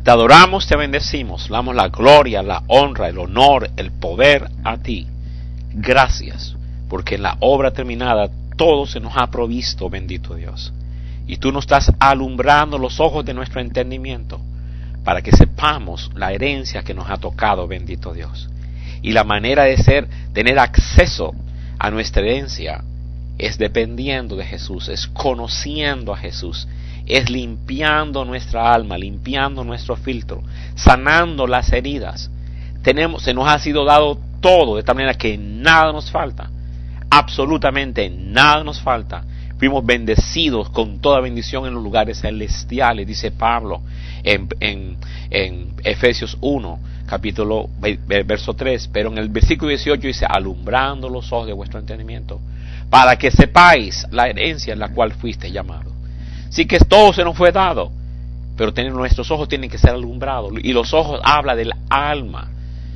Te adoramos, te bendecimos, le damos la gloria, la honra, el honor, el poder a ti. Gracias, porque en la obra terminada todo se nos ha provisto, bendito Dios. Y tú nos estás alumbrando los ojos de nuestro entendimiento para que sepamos la herencia que nos ha tocado, bendito Dios. Y la manera de tener acceso a nuestra herencia es dependiendo de Jesús, es conociendo a Jesús, es limpiando nuestra alma, limpiando nuestro filtro, sanando las heridas. Se nos ha sido dado todo de tal manera que nada nos falta, absolutamente nada nos falta. Fuimos bendecidos con toda bendición en los lugares celestiales, dice Pablo en Efesios 1, verso 3, pero en el versículo 18 dice, alumbrando los ojos de vuestro entendimiento, para que sepáis la herencia en la cual fuiste llamado. Así que todo se nos fue dado, pero nuestros ojos tienen que ser alumbrados, y los ojos habla del alma,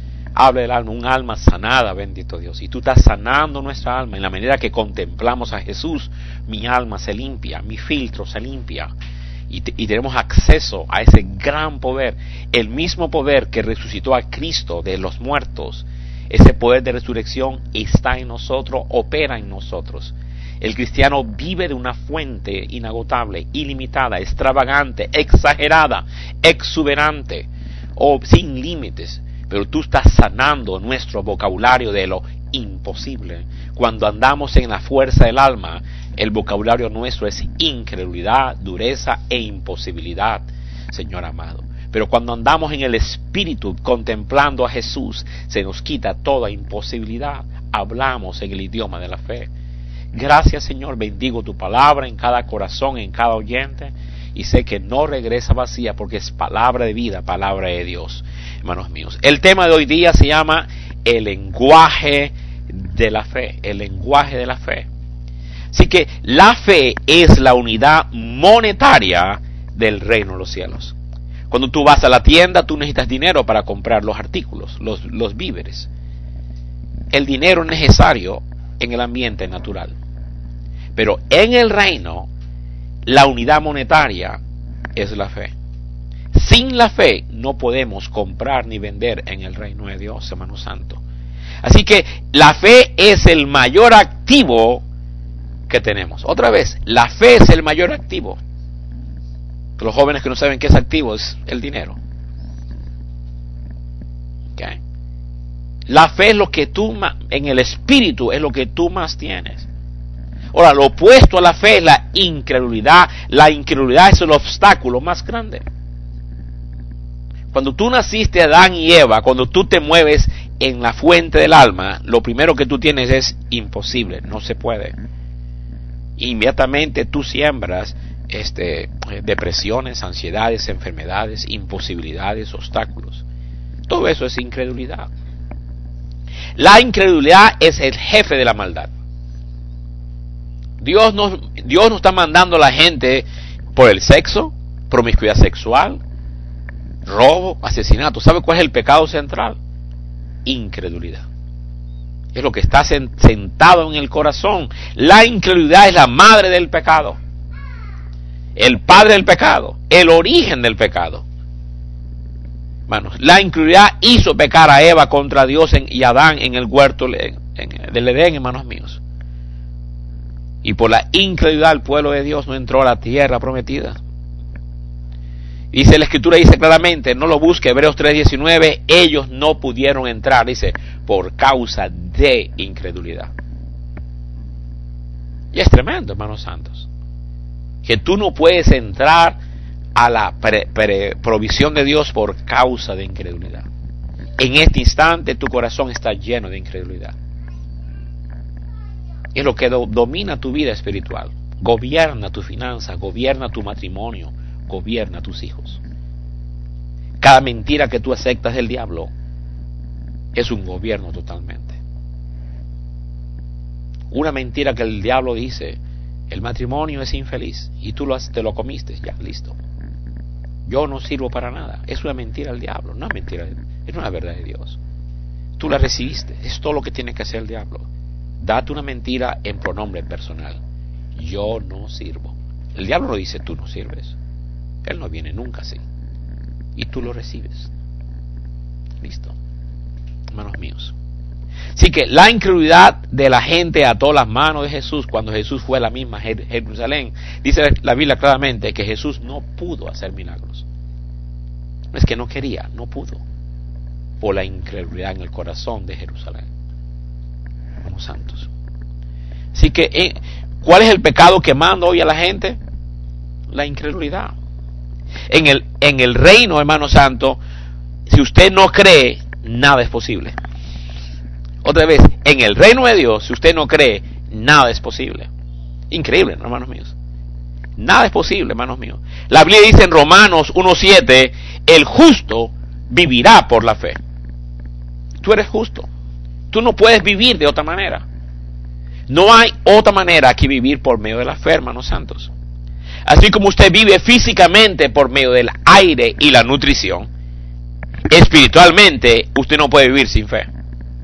un alma sanada, bendito Dios. Y tú estás sanando nuestra alma en la manera que contemplamos a Jesús. Mi alma se limpia, mi filtro se limpia, y tenemos acceso a ese gran poder, el mismo poder que resucitó a Cristo de los muertos. Ese poder de resurrección está en nosotros, opera en nosotros. El cristiano vive de una fuente inagotable, ilimitada, extravagante, exagerada, exuberante, sin límites. Pero tú estás sanando nuestro vocabulario de lo imposible. Cuando andamos en la fuerza del alma, el vocabulario nuestro es incredulidad, dureza e imposibilidad, Señor amado. Pero cuando andamos en el Espíritu contemplando a Jesús, se nos quita toda imposibilidad. Hablamos en el idioma de la fe. Gracias, Señor, bendigo tu palabra en cada corazón, en cada oyente, y sé que no regresa vacía porque es palabra de vida, palabra de Dios, hermanos míos. El tema de hoy día se llama el lenguaje de la fe, el lenguaje de la fe. Así que la fe es la unidad monetaria del reino de los cielos. Cuando tú vas a la tienda, tú necesitas dinero para comprar los artículos, los víveres. El dinero es necesario en el ambiente natural. Pero en el reino, la unidad monetaria es la fe. Sin la fe no podemos comprar ni vender en el reino de Dios, hermano santo. Así que la fe es el mayor activo que tenemos. Otra vez, la fe es el mayor activo. Los jóvenes que no saben qué es activo es el dinero. Okay. La fe es lo que tú, en el espíritu, es lo que tú más tienes. Ahora, lo opuesto a la fe es la incredulidad. La incredulidad es el obstáculo más grande. Cuando tú naciste, Adán y Eva, cuando tú te mueves en la fuente del alma, lo primero que tú tienes es imposible, no se puede. Inmediatamente tú siembras depresiones, ansiedades, enfermedades, imposibilidades, obstáculos. Todo eso es incredulidad. La incredulidad es el jefe de la maldad. Dios no está mandando a la gente por el sexo, promiscuidad sexual, robo, asesinato. ¿Sabe cuál es el pecado central? Incredulidad. Es lo que está sentado en el corazón. La incredulidad es la madre del pecado, el padre del pecado, el origen del pecado. Hermanos, la incredulidad hizo pecar a Eva contra Dios y Adán en el huerto del Edén, hermanos míos. Y por la incredulidad el pueblo de Dios no entró a la tierra prometida. Dice la Escritura, dice claramente, no lo busque, Hebreos 3:19, ellos no pudieron entrar, dice, por causa de incredulidad. Y es tremendo, hermanos santos, que tú no puedes entrar a la provisión de Dios por causa de incredulidad. En este instante tu corazón está lleno de incredulidad. Es lo que domina tu vida espiritual. Gobierna tu finanza, gobierna tu matrimonio, gobierna a tus hijos. Cada mentira que tú aceptas del diablo es un gobierno totalmente. Una mentira que el diablo dice, el matrimonio es infeliz, y tú te lo comiste, ya, listo. Yo no sirvo para nada. Es una mentira del diablo, no es mentira, es una verdad de Dios. Tú la recibiste, es todo lo que tiene que hacer el diablo. Date una mentira en pronombre personal. Yo no sirvo. El diablo no dice tú no sirves. Él no viene nunca así. y tú lo recibes. Listo, hermanos míos. Así que la incredulidad de la gente ató las manos de Jesús cuando Jesús fue a la misma Jerusalén. Dice la Biblia claramente que Jesús no pudo hacer milagros. No es que no quería, no pudo, por la incredulidad en el corazón de Jerusalén. Hermanos santos. Así que, ¿cuál es el pecado que manda hoy a la gente? La incredulidad. En el reino, hermano santo, si usted no cree, nada es posible. Otra vez, en el reino de Dios, si usted no cree, nada es posible. Increíble, ¿no, hermanos míos? Nada es posible, hermanos míos. La Biblia dice en Romanos 1:7, el justo vivirá por la fe. Tú eres justo. Tú no puedes vivir de otra manera. No hay otra manera que vivir por medio de la fe, hermanos santos. Así como usted vive físicamente por medio del aire y la nutrición, espiritualmente usted no puede vivir sin fe.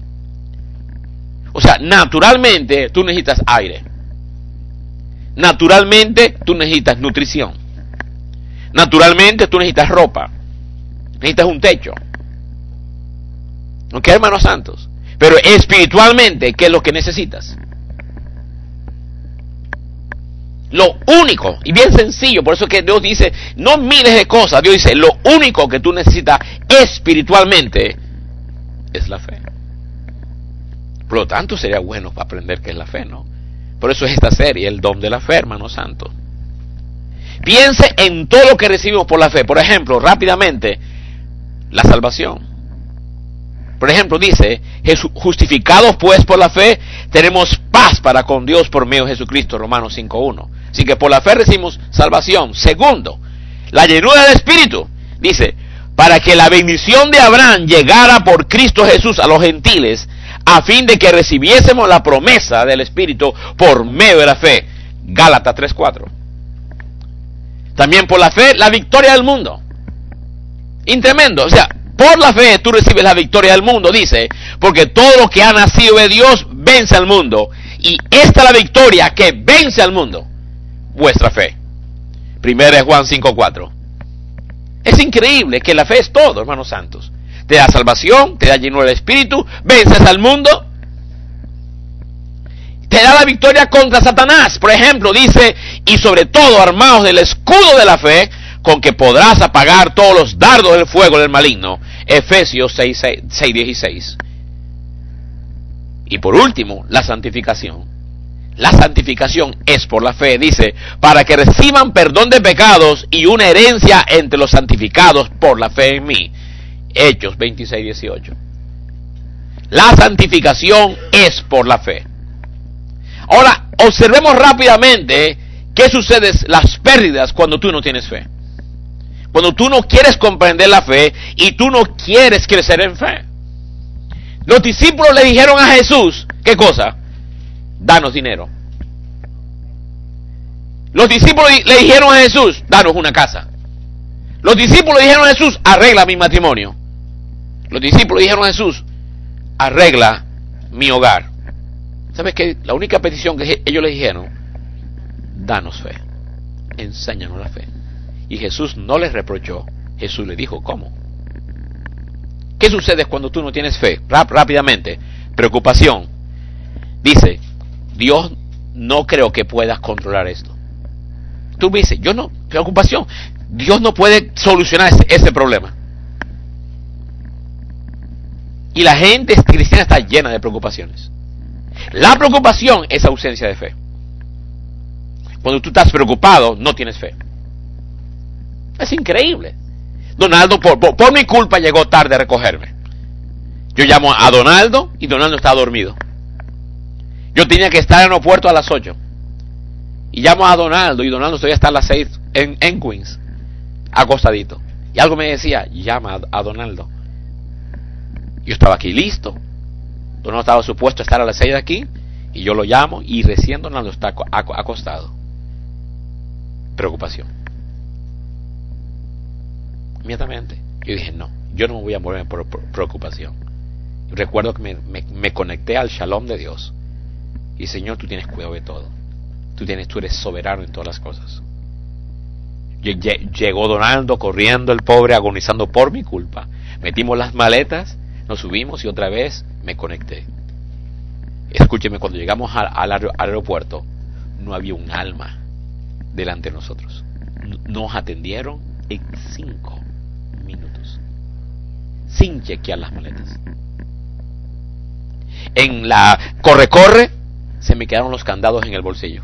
O sea, naturalmente tú necesitas aire. Naturalmente tú necesitas nutrición. Naturalmente tú necesitas ropa. Necesitas un techo. ¿Ok, hermanos santos? Pero espiritualmente, ¿qué es lo que necesitas? Lo único, y bien sencillo, por eso que Dios dice, no miles de cosas. Dios dice, lo único que tú necesitas espiritualmente es la fe. Por lo tanto, sería bueno aprender qué es la fe, ¿no? Por eso es esta serie, el don de la fe, hermanos santos. Piense en todo lo que recibimos por la fe. Por ejemplo, rápidamente, la salvación. Por ejemplo, dice, justificados pues por la fe, tenemos paz para con Dios por medio de Jesucristo, Romanos 5:1. Así que por la fe recibimos salvación. Segundo, la llenura del Espíritu. Dice, para que la bendición de Abraham llegara por Cristo Jesús a los gentiles, a fin de que recibiésemos la promesa del Espíritu por medio de la fe. Gálatas 3:4. También por la fe, la victoria del mundo. Tremendo. O sea, por la fe tú recibes la victoria del mundo, dice, porque todo lo que ha nacido de Dios vence al mundo. Y esta es la victoria que vence al mundo. Vuestra fe. 1 Juan 5:4. Es increíble que la fe es todo, hermanos santos. Te da salvación, te da llenura del Espíritu, vences al mundo, te da la victoria contra Satanás. Por ejemplo, dice, y sobre todo armados del escudo de la fe, con que podrás apagar todos los dardos del fuego del maligno. Efesios 6:16. Y por último, la santificación. La santificación es por la fe, dice, para que reciban perdón de pecados y una herencia entre los santificados por la fe en mí. Hechos 26:18. La santificación es por la fe. Ahora, observemos rápidamente qué sucede, las pérdidas cuando tú no tienes fe. Cuando tú no quieres comprender la fe y tú no quieres crecer en fe. Los discípulos le dijeron a Jesús, ¿qué cosa? Danos dinero. Los discípulos le dijeron a Jesús, danos una casa. Los discípulos le dijeron a Jesús, arregla mi matrimonio. Los discípulos le dijeron a Jesús, arregla mi hogar. ¿Sabes qué? La única petición que ellos le dijeron, danos fe, enséñanos la fe. Y Jesús no les reprochó. Jesús le dijo, ¿cómo? ¿Qué sucede cuando tú no tienes fe? Rápidamente, preocupación. Dice, Dios no creo que puedas controlar esto. Tú me dices, yo no, preocupación. Dios no puede solucionar ese problema. Y la gente cristiana está llena de preocupaciones. La preocupación es ausencia de fe. Cuando tú estás preocupado, no tienes fe. Es increíble. Donaldo, por mi culpa, llegó tarde a recogerme. Yo llamo a Donaldo y Donaldo está dormido. Yo tenía que estar en el aeropuerto a las 8. Y llamo a Donaldo y Donaldo todavía está a las 6 en Queens, acostadito. Y algo me decía, llama a Donaldo. Yo estaba aquí listo. Donaldo estaba supuesto a estar a las 6 de aquí. Y yo lo llamo y recién Donaldo está acostado. Preocupación. Inmediatamente. Yo dije, no, yo no me voy a mover por preocupación. Y recuerdo que me conecté al shalom de Dios. Y Señor, tú tienes cuidado de todo. Tú eres soberano en todas las cosas. Llegó Donaldo corriendo, el pobre, agonizando por mi culpa. Metimos las maletas, nos subimos y otra vez me conecté. Escúcheme, cuando llegamos al aeropuerto, no había un alma delante de nosotros. Nos atendieron en 5 minutos, sin chequear las maletas. En la corre, se me quedaron los candados en el bolsillo.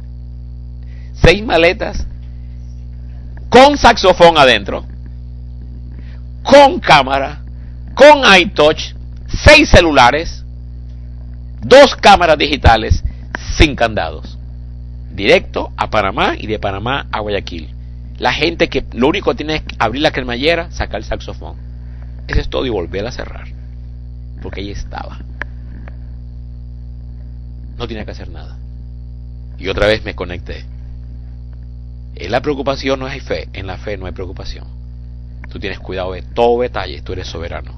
6 maletas, con saxofón adentro, con cámara, con iTouch, 6 celulares, 2 cámaras digitales, sin candados. Directo a Panamá y de Panamá a Guayaquil. La gente que lo único que tiene es abrir la cremallera, sacar el saxofón. Eso es todo y volver a cerrar. Porque ahí estaba. No tenía que hacer nada. Y otra vez me conecté. En la preocupación no hay fe, en la fe no hay preocupación. Tú tienes cuidado de todo detalle, tú eres soberano.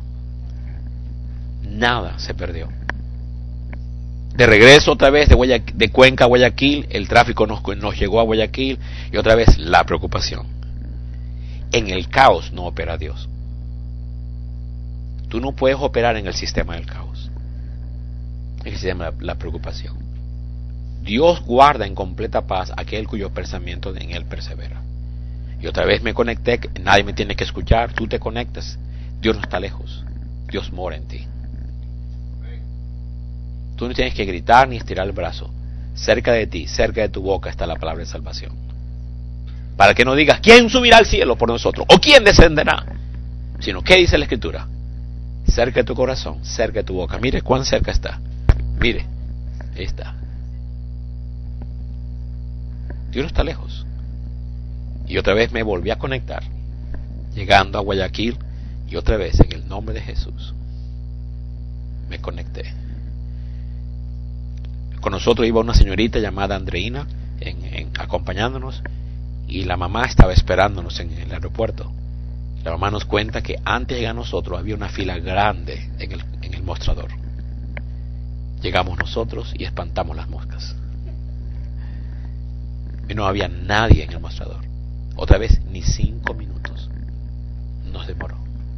Nada se perdió. De regreso otra vez de Cuenca a Guayaquil, el tráfico nos llegó a Guayaquil y otra vez la preocupación. En el caos no opera Dios. Tú no puedes operar en el sistema del caos, en el sistema de la preocupación. Dios guarda en completa paz aquel cuyo pensamiento en él persevera. Y otra vez me conecté, nadie me tiene que escuchar, tú te conectas. Dios no está lejos, Dios mora en ti. Tú no tienes que gritar ni estirar el brazo. Cerca de ti, cerca de tu boca está la palabra de salvación. Para que no digas, ¿quién subirá al cielo por nosotros? ¿O quién descenderá? Sino, ¿qué dice la Escritura? Cerca de tu corazón, cerca de tu boca. Mire cuán cerca está. Mire, ahí está. Dios no está lejos. Y otra vez me volví a conectar, llegando a Guayaquil, y otra vez en el nombre de Jesús me conecté. Con nosotros iba una señorita llamada Andreina acompañándonos, y la mamá estaba esperándonos en el aeropuerto. La mamá nos cuenta que antes de llegar a nosotros había una fila grande en el mostrador. Llegamos nosotros y espantamos las moscas. Y no había nadie en el mostrador. Otra vez, ni 5 minutos nos demoró.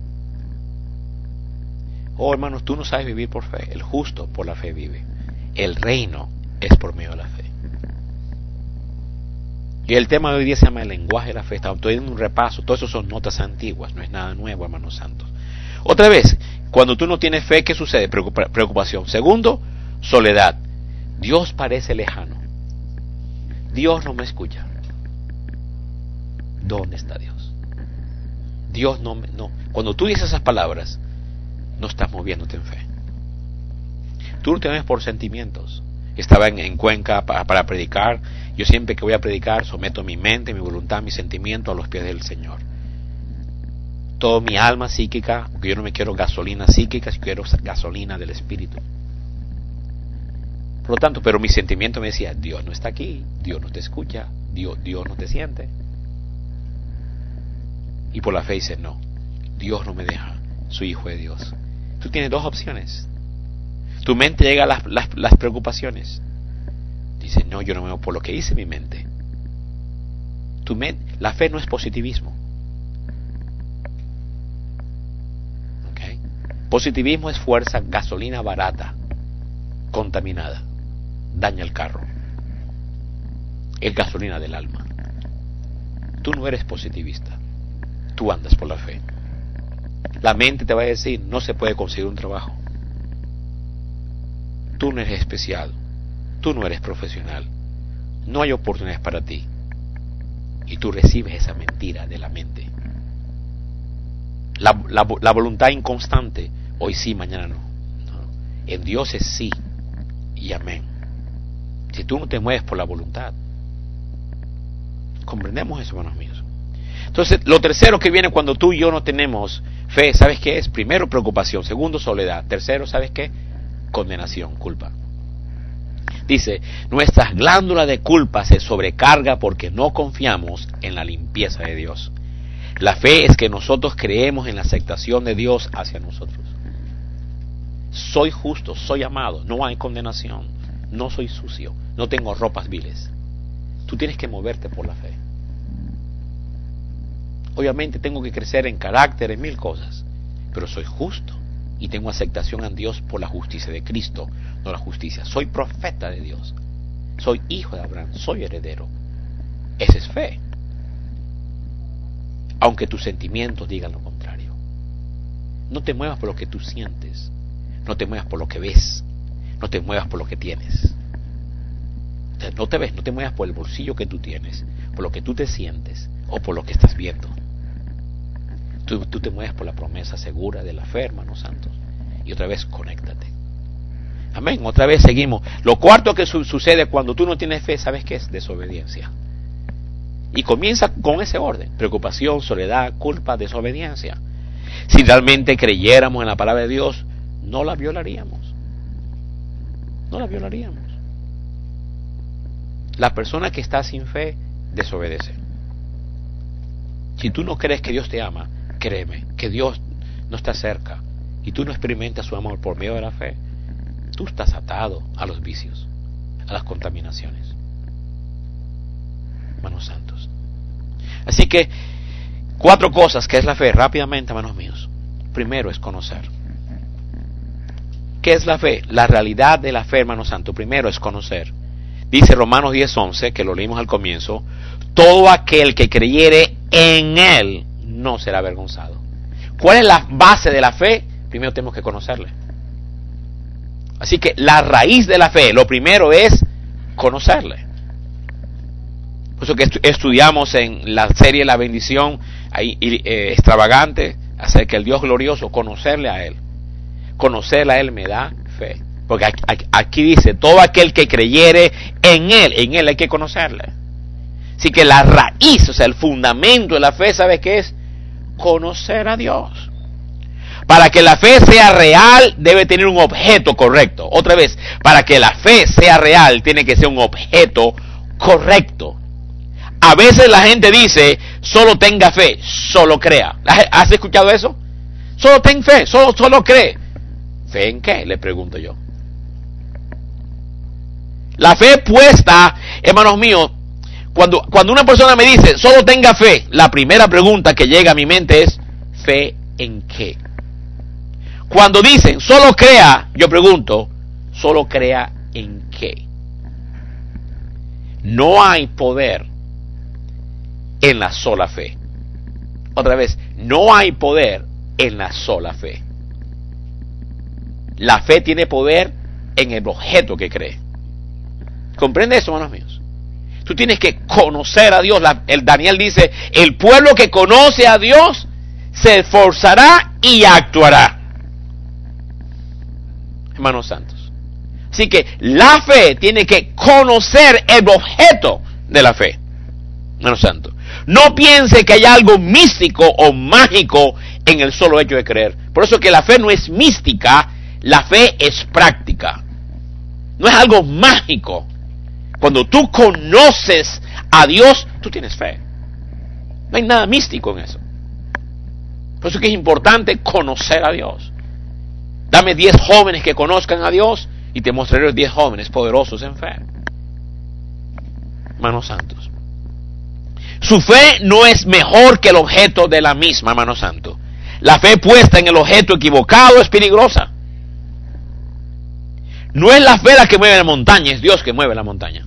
Oh, hermanos, tú no sabes vivir por fe. El justo por la fe vive. El reino es por medio de la fe. Y el tema de hoy día se llama el lenguaje de la fe. Estoy dando un repaso. Todo eso son notas antiguas. No es nada nuevo, hermanos santos. Otra vez, cuando tú no tienes fe, ¿qué sucede? Preocupación. Segundo, soledad. Dios parece lejano. Dios no me escucha. ¿Dónde está Dios? Dios no. Cuando tú dices esas palabras, no estás moviéndote en fe. Tú no te mueves por sentimientos. Estaba en Cuenca para predicar. Yo siempre que voy a predicar someto mi mente, mi voluntad, mi sentimiento a los pies del Señor. Toda mi alma psíquica, porque yo no me quiero gasolina psíquica, yo quiero gasolina del Espíritu. Por lo tanto, pero mi sentimiento me decía, Dios no está aquí, Dios no te escucha, Dios no te siente. Y por la fe dice, no, Dios no me deja, soy hijo de Dios. Tú tienes 2 opciones. Tu mente llega a las preocupaciones. Dice, no, yo no me muevo por lo que dice mi mente. La fe no es positivismo. ¿Okay? Positivismo es fuerza, gasolina barata, contaminada, daña el carro. Es gasolina del alma. Tú no eres positivista. Tú andas por la fe. La mente te va a decir, no se puede conseguir un trabajo. Tú no eres especial. Tú no eres profesional. No hay oportunidades para ti. Y tú recibes esa mentira de la mente. La voluntad inconstante. Hoy sí, mañana no. En Dios es sí y amén. Si tú no te mueves por la voluntad. ¿Comprendemos eso, hermanos míos? Entonces, lo tercero que viene cuando tú y yo no tenemos fe, ¿sabes qué es? Primero, preocupación. Segundo, soledad. Tercero, ¿sabes qué? Condenación, culpa. Dice, nuestra glándula de culpa se sobrecarga porque no confiamos en la limpieza de Dios. La fe es que nosotros creemos en la aceptación de Dios hacia nosotros. Soy justo, soy amado, no hay condenación, no soy sucio, no tengo ropas viles. Tú tienes que moverte por la fe. Obviamente tengo que crecer en carácter, en mil cosas, pero soy justo y tengo aceptación en Dios por la justicia de Cristo, no la justicia. Soy profeta de Dios, soy hijo de Abraham, soy heredero. Esa es fe. Aunque tus sentimientos digan lo contrario. No te muevas por lo que tú sientes, no te muevas por lo que ves, no te muevas por lo que tienes. No te muevas por el bolsillo que tú tienes, por lo que tú te sientes o por lo que estás viendo. Tú te mueves por la promesa segura de la fe, hermanos santos. Y otra vez, conéctate. Amén. Otra vez seguimos. Lo cuarto que sucede cuando tú no tienes fe, ¿sabes qué es? Desobediencia. Y comienza con ese orden: preocupación, soledad, culpa, desobediencia. Si realmente creyéramos en la palabra de Dios, no la violaríamos. No la violaríamos. La persona que está sin fe desobedece. Si tú no crees que Dios te ama, créeme que Dios no está cerca y tú no experimentas su amor por medio de la fe, tú estás atado a los vicios, a las contaminaciones. Hermanos santos. Así que 4 cosas que es la fe, rápidamente, hermanos míos. Primero es conocer. ¿Qué es la fe? La realidad de la fe, hermanos santos, primero es conocer. Dice Romanos 10:11, que lo leímos al comienzo: todo aquel que creyere en Él no será avergonzado. ¿Cuál es la base de la fe? Primero tenemos que conocerle. Así que la raíz de la fe, lo primero es conocerle. Por eso que estudiamos en la serie La Bendición extravagante acerca del Dios glorioso, conocerle a Él. Conocerle a Él me da fe. Porque aquí dice, todo aquel que creyere en Él hay que conocerle. Así que la raíz, o sea, el fundamento de la fe, ¿sabe qué es? Conocer a Dios. Para que la fe sea real, debe tener un objeto correcto. Otra vez, para que la fe sea real, tiene que ser un objeto correcto. A veces la gente dice, solo tenga fe, solo crea. ¿Has escuchado eso? Solo ten fe, solo cree. ¿Fe en qué? Le pregunto yo. La fe puesta, hermanos míos, cuando una persona me dice, solo tenga fe, la primera pregunta que llega a mi mente es, ¿fe en qué? Cuando dicen, solo crea, yo pregunto, ¿solo crea en qué? No hay poder en la sola fe. Otra vez, no hay poder en la sola fe. La fe tiene poder en el objeto que cree. ¿Comprende eso, hermanos míos? Tú tienes que conocer a Dios. El Daniel dice, el pueblo que conoce a Dios se esforzará y actuará. Hermanos santos. Así que la fe tiene que conocer el objeto de la fe. Hermanos santos. No piense que hay algo místico o mágico en el solo hecho de creer. Por eso que la fe no es mística, la fe es práctica. No es algo mágico. Cuando tú conoces a Dios, tú tienes fe. No hay nada místico en eso. Por eso que es importante conocer a Dios. Dame 10 jóvenes que conozcan a Dios y te mostraré 10 jóvenes poderosos en fe. Hermanos santos. Su fe no es mejor que el objeto de la misma, hermano santo. La fe puesta en el objeto equivocado es peligrosa. No es la fe la que mueve la montaña, es Dios que mueve la montaña.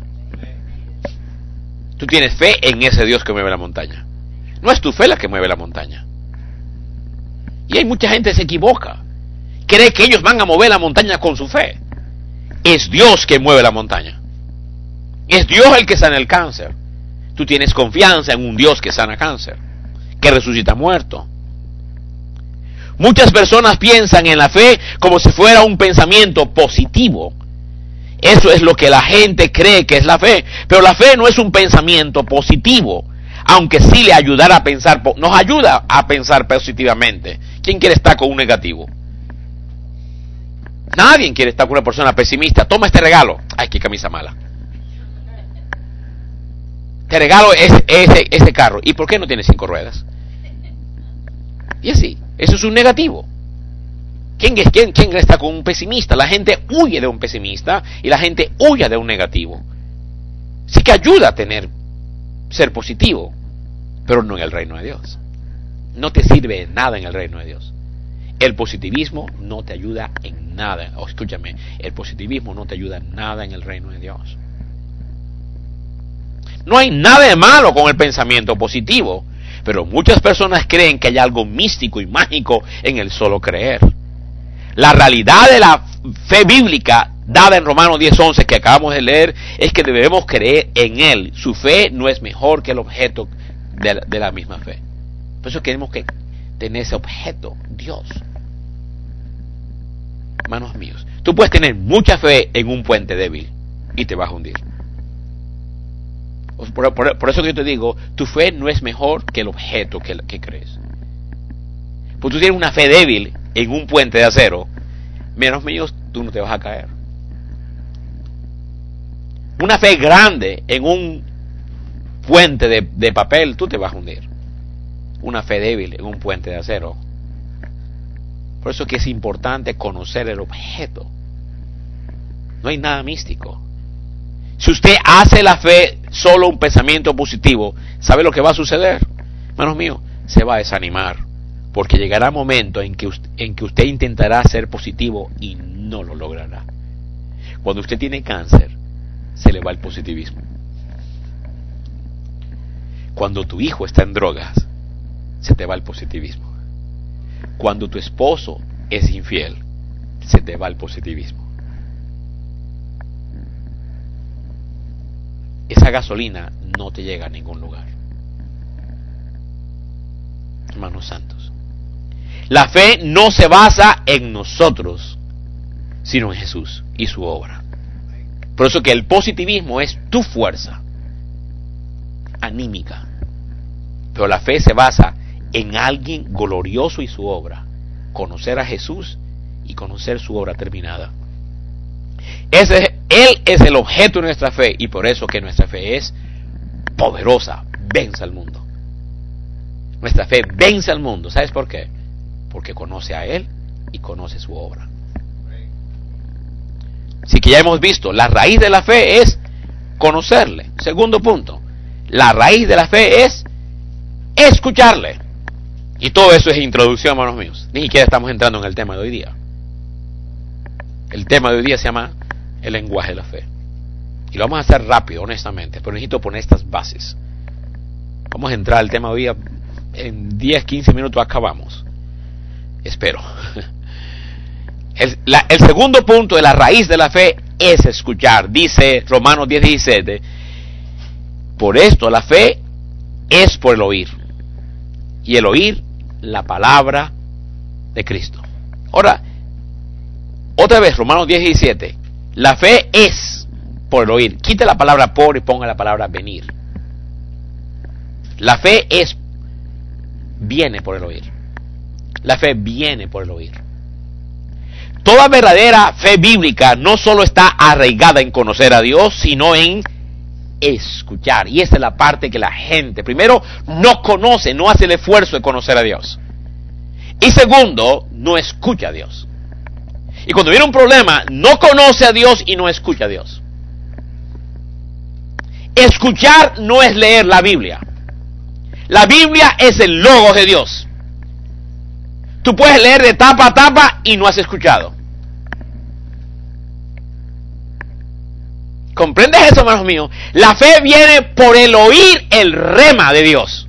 Tú tienes fe en ese Dios que mueve la montaña. No es tu fe la que mueve la montaña. Y hay mucha gente que se equivoca. Cree que ellos van a mover la montaña con su fe. Es Dios que mueve la montaña. Es Dios el que sana el cáncer. Tú tienes confianza en un Dios que sana cáncer, que resucita muerto. Muchas personas piensan en la fe como si fuera un pensamiento positivo. Eso es lo que la gente cree que es la fe. Pero la fe no es un pensamiento positivo, aunque sí le ayudará a pensar, nos ayuda a pensar positivamente. ¿Quién quiere estar con un negativo? Nadie quiere estar con una persona pesimista. Toma este regalo. Ay, qué camisa mala. Te regalo ese carro. ¿Y por qué no tiene 5 ruedas? Y así. Eso es un negativo. ¿Quién está con un pesimista? La gente huye de un pesimista y la gente huye de un negativo. Sí que ayuda a ser positivo, pero no en el reino de Dios. no te sirve de nada en el reino de Dios. El positivismo no te ayuda en nada. Escúchame, el positivismo no te ayuda en nada en el reino de Dios. No hay nada de malo con el pensamiento positivo, pero muchas personas creen que hay algo místico y mágico en el solo creer. La realidad de la fe bíblica dada en Romanos 10:11 que acabamos de leer es que debemos creer en Él. Su fe no es mejor que el objeto de la misma fe. Por eso tenemos que tener ese objeto, Dios. Hermanos míos, tú puedes tener mucha fe en un puente débil y te vas a hundir. Por eso que yo te digo, tu fe no es mejor que el objeto que crees. Pues tú tienes una fe débil en un puente de acero, hermanos míos, tú no te vas a caer. Una fe grande en un puente de papel, tú te vas a hundir. Una fe débil en un puente de acero. Por eso que es importante conocer el objeto. No hay nada místico. Si usted hace la fe solo un pensamiento positivo, ¿sabe lo que va a suceder? Hermanos míos, se va a desanimar. Porque llegará un momento en que usted intentará ser positivo y no lo logrará. Cuando usted tiene cáncer, se le va el positivismo. Cuando tu hijo está en drogas, se te va el positivismo. Cuando tu esposo es infiel, se te va el positivismo. Esa gasolina no te llega a ningún lugar. Hermanos santos, la fe no se basa en nosotros, sino en Jesús y su obra. Por eso que el positivismo es tu fuerza anímica. Pero la fe se basa en alguien glorioso y su obra. Conocer a Jesús y conocer su obra terminada. Él es el objeto de nuestra fe, y por eso que nuestra fe es poderosa, vence al mundo. Nuestra fe vence al mundo. ¿Sabes por qué? Porque conoce a Él y conoce su obra. Así que ya hemos visto, la raíz de la fe es conocerle. Segundo punto, la raíz de la fe es escucharle. Y todo eso es introducción, hermanos míos. Ni siquiera estamos entrando en el tema de hoy día. El tema de hoy día se llama el lenguaje de la fe. Y lo vamos a hacer rápido, honestamente, pero necesito poner estas bases. Vamos a entrar al tema de hoy día. En 10, 15 minutos acabamos. Espero. El segundo punto de la raíz de la fe es escuchar. Dice Romanos 10:17. Por esto la fe es por el oír. Y el oír la palabra de Cristo. Ahora, otra vez, Romanos 10:17. La fe es por el oír. Quite la palabra por y ponga la palabra venir. La fe viene por el oír. La fe viene por el oír. Toda verdadera fe bíblica no solo está arraigada en conocer a Dios, sino en escuchar. Y esa es la parte que la gente, primero, no conoce, no hace el esfuerzo de conocer a Dios. Y segundo, no escucha a Dios. Y cuando viene un problema, no conoce a Dios y no escucha a Dios. Escuchar no es leer la Biblia. La Biblia es el logos de Dios. Tú puedes leer de tapa a tapa y no has escuchado. ¿Comprendes eso, hermanos míos? La fe viene por el oír el rema de Dios.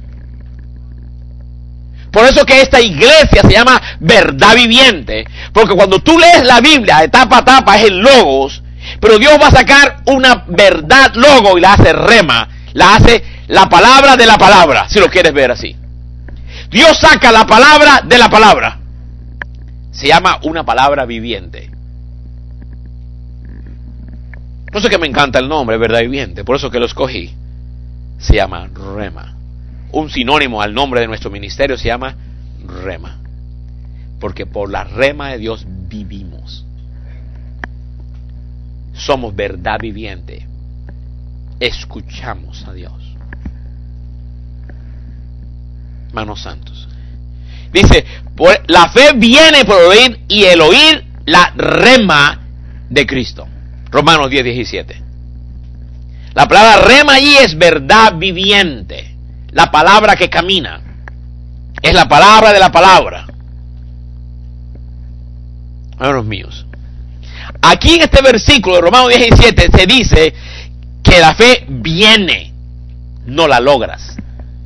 Por eso que esta iglesia se llama verdad viviente. Porque cuando tú lees la Biblia de tapa a tapa es el logos. Pero Dios va a sacar una verdad logo y la hace rema. La hace la palabra de la palabra, si lo quieres ver así. Dios saca la palabra de la palabra. Se llama una palabra viviente. Por eso que me encanta el nombre, verdad viviente. Por eso que lo escogí. Se llama rema. Un sinónimo al nombre de nuestro ministerio se llama rema. Porque por la rema de Dios vivimos. Somos verdad viviente. Escuchamos a Dios. Hermanos santos. Dice, la fe viene por oír y el oír la rema de Cristo. Romanos 10:17. La palabra rema allí es verdad viviente. La palabra que camina. Es la palabra de la palabra. Hermanos míos, aquí en este versículo de Romanos 17 se dice que la fe viene, no la logras.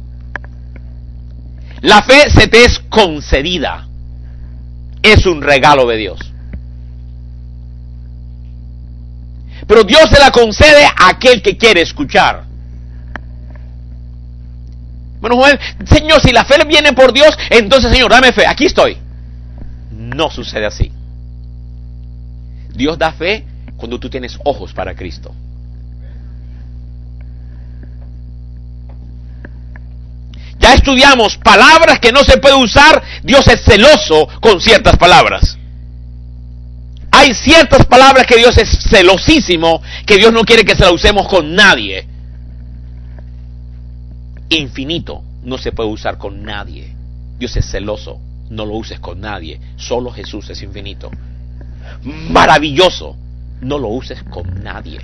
La fe se te es concedida. Es un regalo de Dios. Pero Dios se la concede a aquel que quiere escuchar. Bueno, Joel, Señor, si la fe viene por Dios, entonces, Señor, dame fe, aquí estoy. No sucede así. Dios da fe cuando tú tienes ojos para Cristo. Ya estudiamos palabras que no se puede usar. Dios es celoso con ciertas palabras. Hay ciertas palabras que Dios es celosísimo, que Dios no quiere que se las usemos con nadie. Infinito no se puede usar con nadie. Dios es celoso, no lo uses con nadie. Solo Jesús es infinito. Maravilloso, no lo uses con nadie.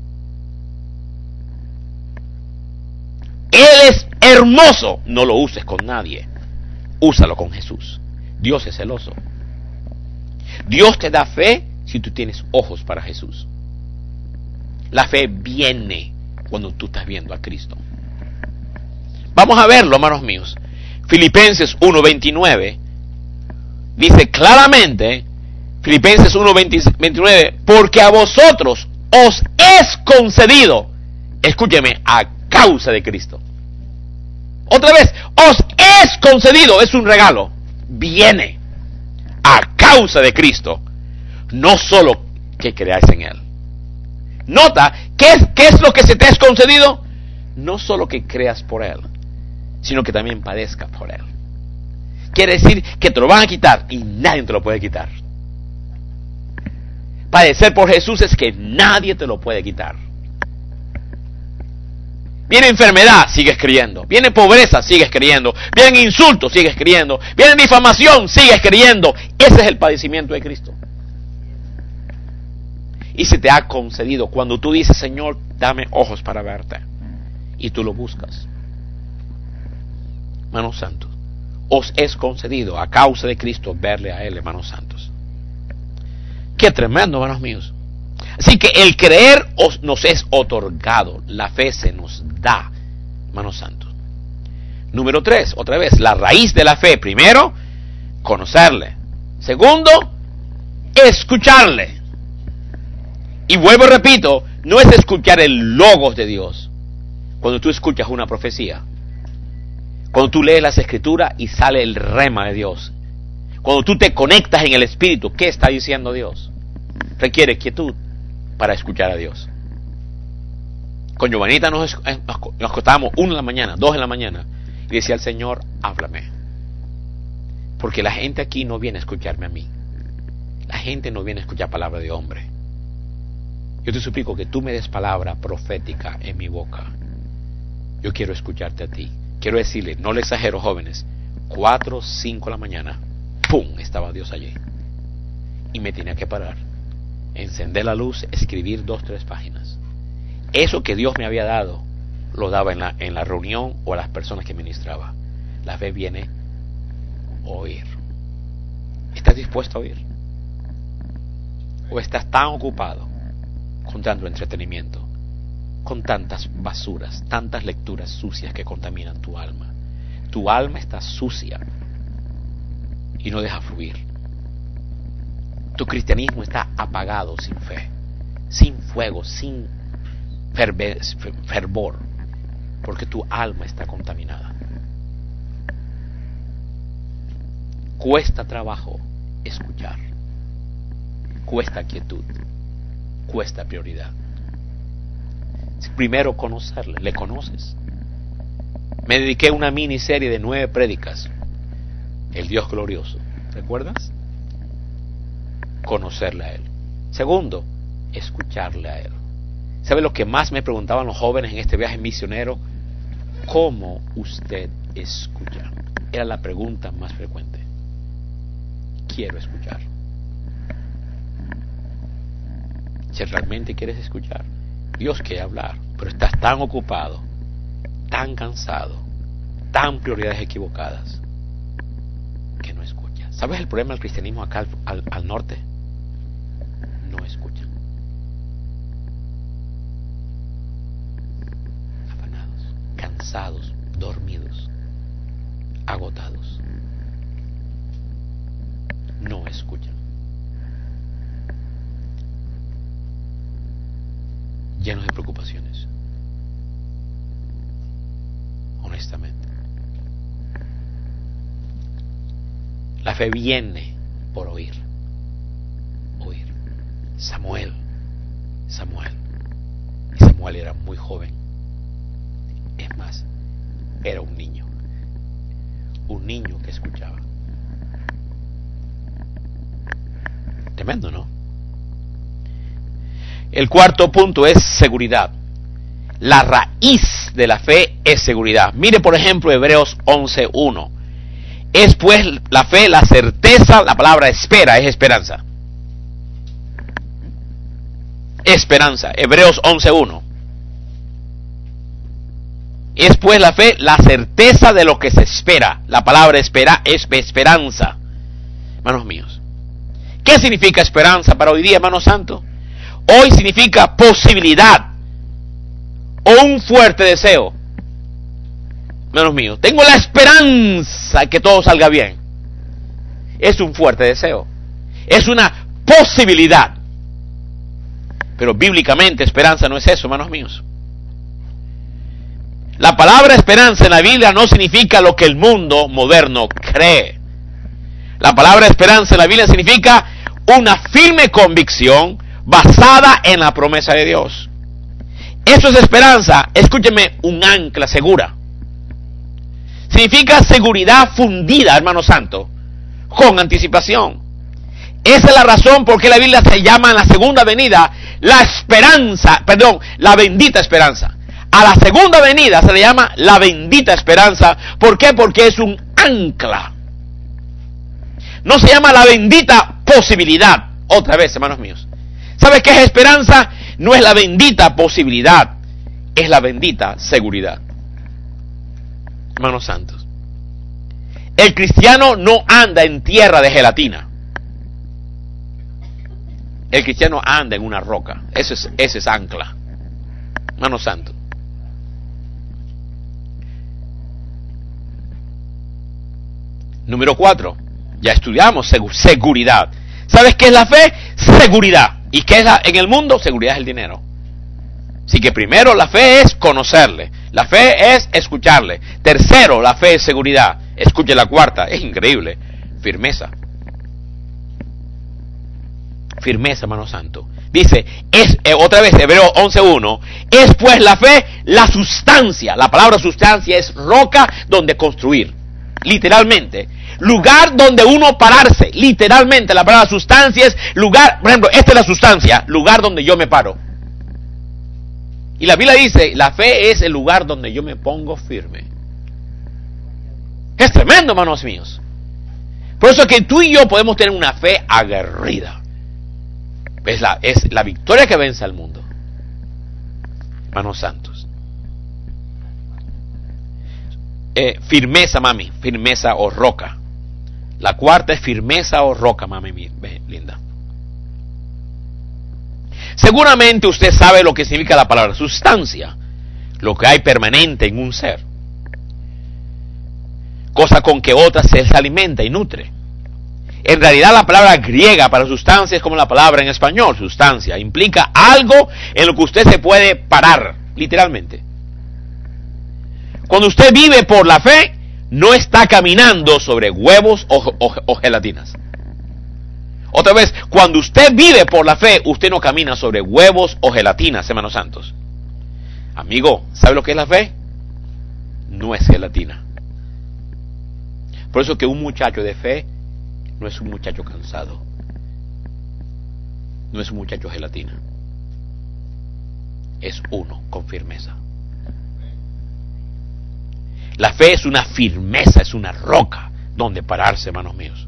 Él es hermoso, no lo uses con nadie. Úsalo con Jesús. Dios es celoso. Dios te da fe si tú tienes ojos para Jesús. La fe viene cuando tú estás viendo a Cristo. Vamos a verlo, hermanos míos. Filipenses 1:29 dice claramente, Filipenses 1:29, porque a vosotros os es concedido, escúcheme, a causa de Cristo. Otra vez, os es concedido, es un regalo, viene a causa de Cristo, no solo que creáis en Él. Nota, ¿qué es lo que se te es concedido? No solo que creas por Él, sino que también padezcas por Él. Quiere decir que te lo van a quitar y nadie te lo puede quitar. Padecer por Jesús es que nadie te lo puede quitar. Viene enfermedad, sigues creyendo. Viene pobreza, sigues creyendo. Vienen insultos, sigues creyendo. Viene difamación, sigues creyendo. Ese es el padecimiento de Cristo. Y se te ha concedido cuando tú dices, Señor, dame ojos para verte. Y tú lo buscas. Hermanos santos, os es concedido a causa de Cristo verle a Él, hermanos santos. Qué tremendo, hermanos míos. Así que el creer nos es otorgado, la fe se nos da, hermanos santos. Número 3, otra vez, la raíz de la fe. Primero, conocerle. Segundo, escucharle. Y vuelvo y repito, no es escuchar el logos de Dios. Cuando tú escuchas una profecía, cuando tú lees las escrituras y sale el rema de Dios, cuando tú te conectas en el Espíritu, ¿qué está diciendo Dios? Requiere quietud para escuchar a Dios. Con Giovanita nos acostábamos 1 de la mañana, 2 de la mañana, y decía al Señor, háblame. Porque la gente aquí no viene a escucharme a mí. La gente no viene a escuchar palabra de hombre. Yo te suplico que tú me des palabra profética en mi boca. Yo quiero escucharte a ti. Quiero decirle, no le exagero, jóvenes, 4, 5 de la mañana, ¡pum!, estaba Dios allí. Y me tenía que parar, encender la luz, escribir 2, 3 páginas. Eso que Dios me había dado, lo daba en la reunión o a las personas que ministraba. La fe viene a oír. ¿Estás dispuesto a oír? ¿O estás tan ocupado con tanto entretenimiento, con tantas basuras, tantas lecturas sucias que contaminan tu alma? Tu alma está sucia y no deja fluir. Tu cristianismo está apagado, sin fe, sin fuego, sin fervor, porque tu alma está contaminada. Cuesta trabajo escuchar, cuesta quietud, cuesta prioridad. Primero conocerle. ¿Le conoces? Me dediqué a una miniserie de 9 prédicas, el Dios glorioso. ¿Recuerdas? Conocerle a Él. Segundo, escucharle a Él. ¿Sabe lo que más me preguntaban los jóvenes en este viaje misionero? ¿Cómo usted escucha? Era la pregunta más frecuente. Quiero escuchar. Si realmente quieres escuchar, Dios quiere hablar, pero estás tan ocupado, tan cansado, tan prioridades equivocadas, que no escucha. ¿Sabes el problema del cristianismo acá al norte? No escuchan. Afanados, cansados, dormidos, agotados. No escuchan. Llenos de preocupaciones. Honestamente. La fe viene por oír. Oír. Samuel. Y Samuel era muy joven. Es más, era un niño. Un niño que escuchaba. Tremendo, ¿no? El cuarto punto es seguridad. La raíz de la fe es seguridad. Mire, por ejemplo, Hebreos 11:1. Es pues la fe, la certeza, la palabra espera es esperanza. Esperanza, Hebreos 11:1. Es pues la fe, la certeza de lo que se espera. La palabra espera es esperanza. Hermanos míos, ¿qué significa esperanza para hoy día, hermano santo? Hoy significa posibilidad o un fuerte deseo. Hermanos míos, tengo la esperanza que todo salga bien. Es un fuerte deseo. Es una posibilidad. Pero bíblicamente esperanza no es eso, hermanos míos. La palabra esperanza en la Biblia no significa lo que el mundo moderno cree. La palabra esperanza en la Biblia significa una firme convicción basada en la promesa de Dios. Eso es esperanza. Escúcheme, un ancla segura. Significa seguridad fundida, hermano santo, con anticipación. Esa es la razón por qué la Biblia se llama en la segunda venida la bendita esperanza. A la segunda venida se le llama la bendita esperanza. ¿Por qué? Porque es un ancla. No se llama la bendita posibilidad. Otra vez, hermanos míos. ¿Sabe qué es esperanza? No es la bendita posibilidad, es la bendita seguridad. Hermanos santos, el cristiano no anda en tierra de gelatina. El cristiano anda en una roca. Ese es ancla. Hermanos santos. Número 4. Ya estudiamos seguridad. ¿Sabes qué es la fe? Seguridad. ¿Y qué es en el mundo? Seguridad es el dinero. Así que primero la fe es conocerle. La fe es escucharle. Tercero, la fe es seguridad. Escuche la cuarta. Es increíble. Firmeza. Firmeza, hermano santo. Dice, otra vez, Hebreos 11:1. Es pues la fe la sustancia. La palabra sustancia es roca donde construir. Literalmente. Lugar donde uno pararse. Literalmente la palabra sustancia es lugar. Por ejemplo, esta es la sustancia. Lugar donde yo me paro. Y la Biblia dice, la fe es el lugar donde yo me pongo firme. Es tremendo, hermanos míos. Por eso es que tú y yo podemos tener una fe aguerrida. Es la victoria que vence al mundo. Hermanos santos. Firmeza, mami. Firmeza o roca. La cuarta es firmeza o roca, mami linda. Seguramente usted sabe lo que significa la palabra sustancia. Lo que hay permanente en un ser. Cosa con que otra se alimenta y nutre. En realidad la palabra griega para sustancia es como la palabra en español, sustancia. Implica algo en lo que usted se puede parar, literalmente. Cuando usted vive por la fe, no está caminando sobre huevos o gelatinas. Otra vez, cuando usted vive por la fe, usted no camina sobre huevos o gelatinas, hermanos santos. Amigo, ¿sabe lo que es la fe? No es gelatina. Por eso que un muchacho de fe no es un muchacho cansado. No es un muchacho gelatina. Es uno con firmeza. La fe es una firmeza, es una roca donde pararse, hermanos míos.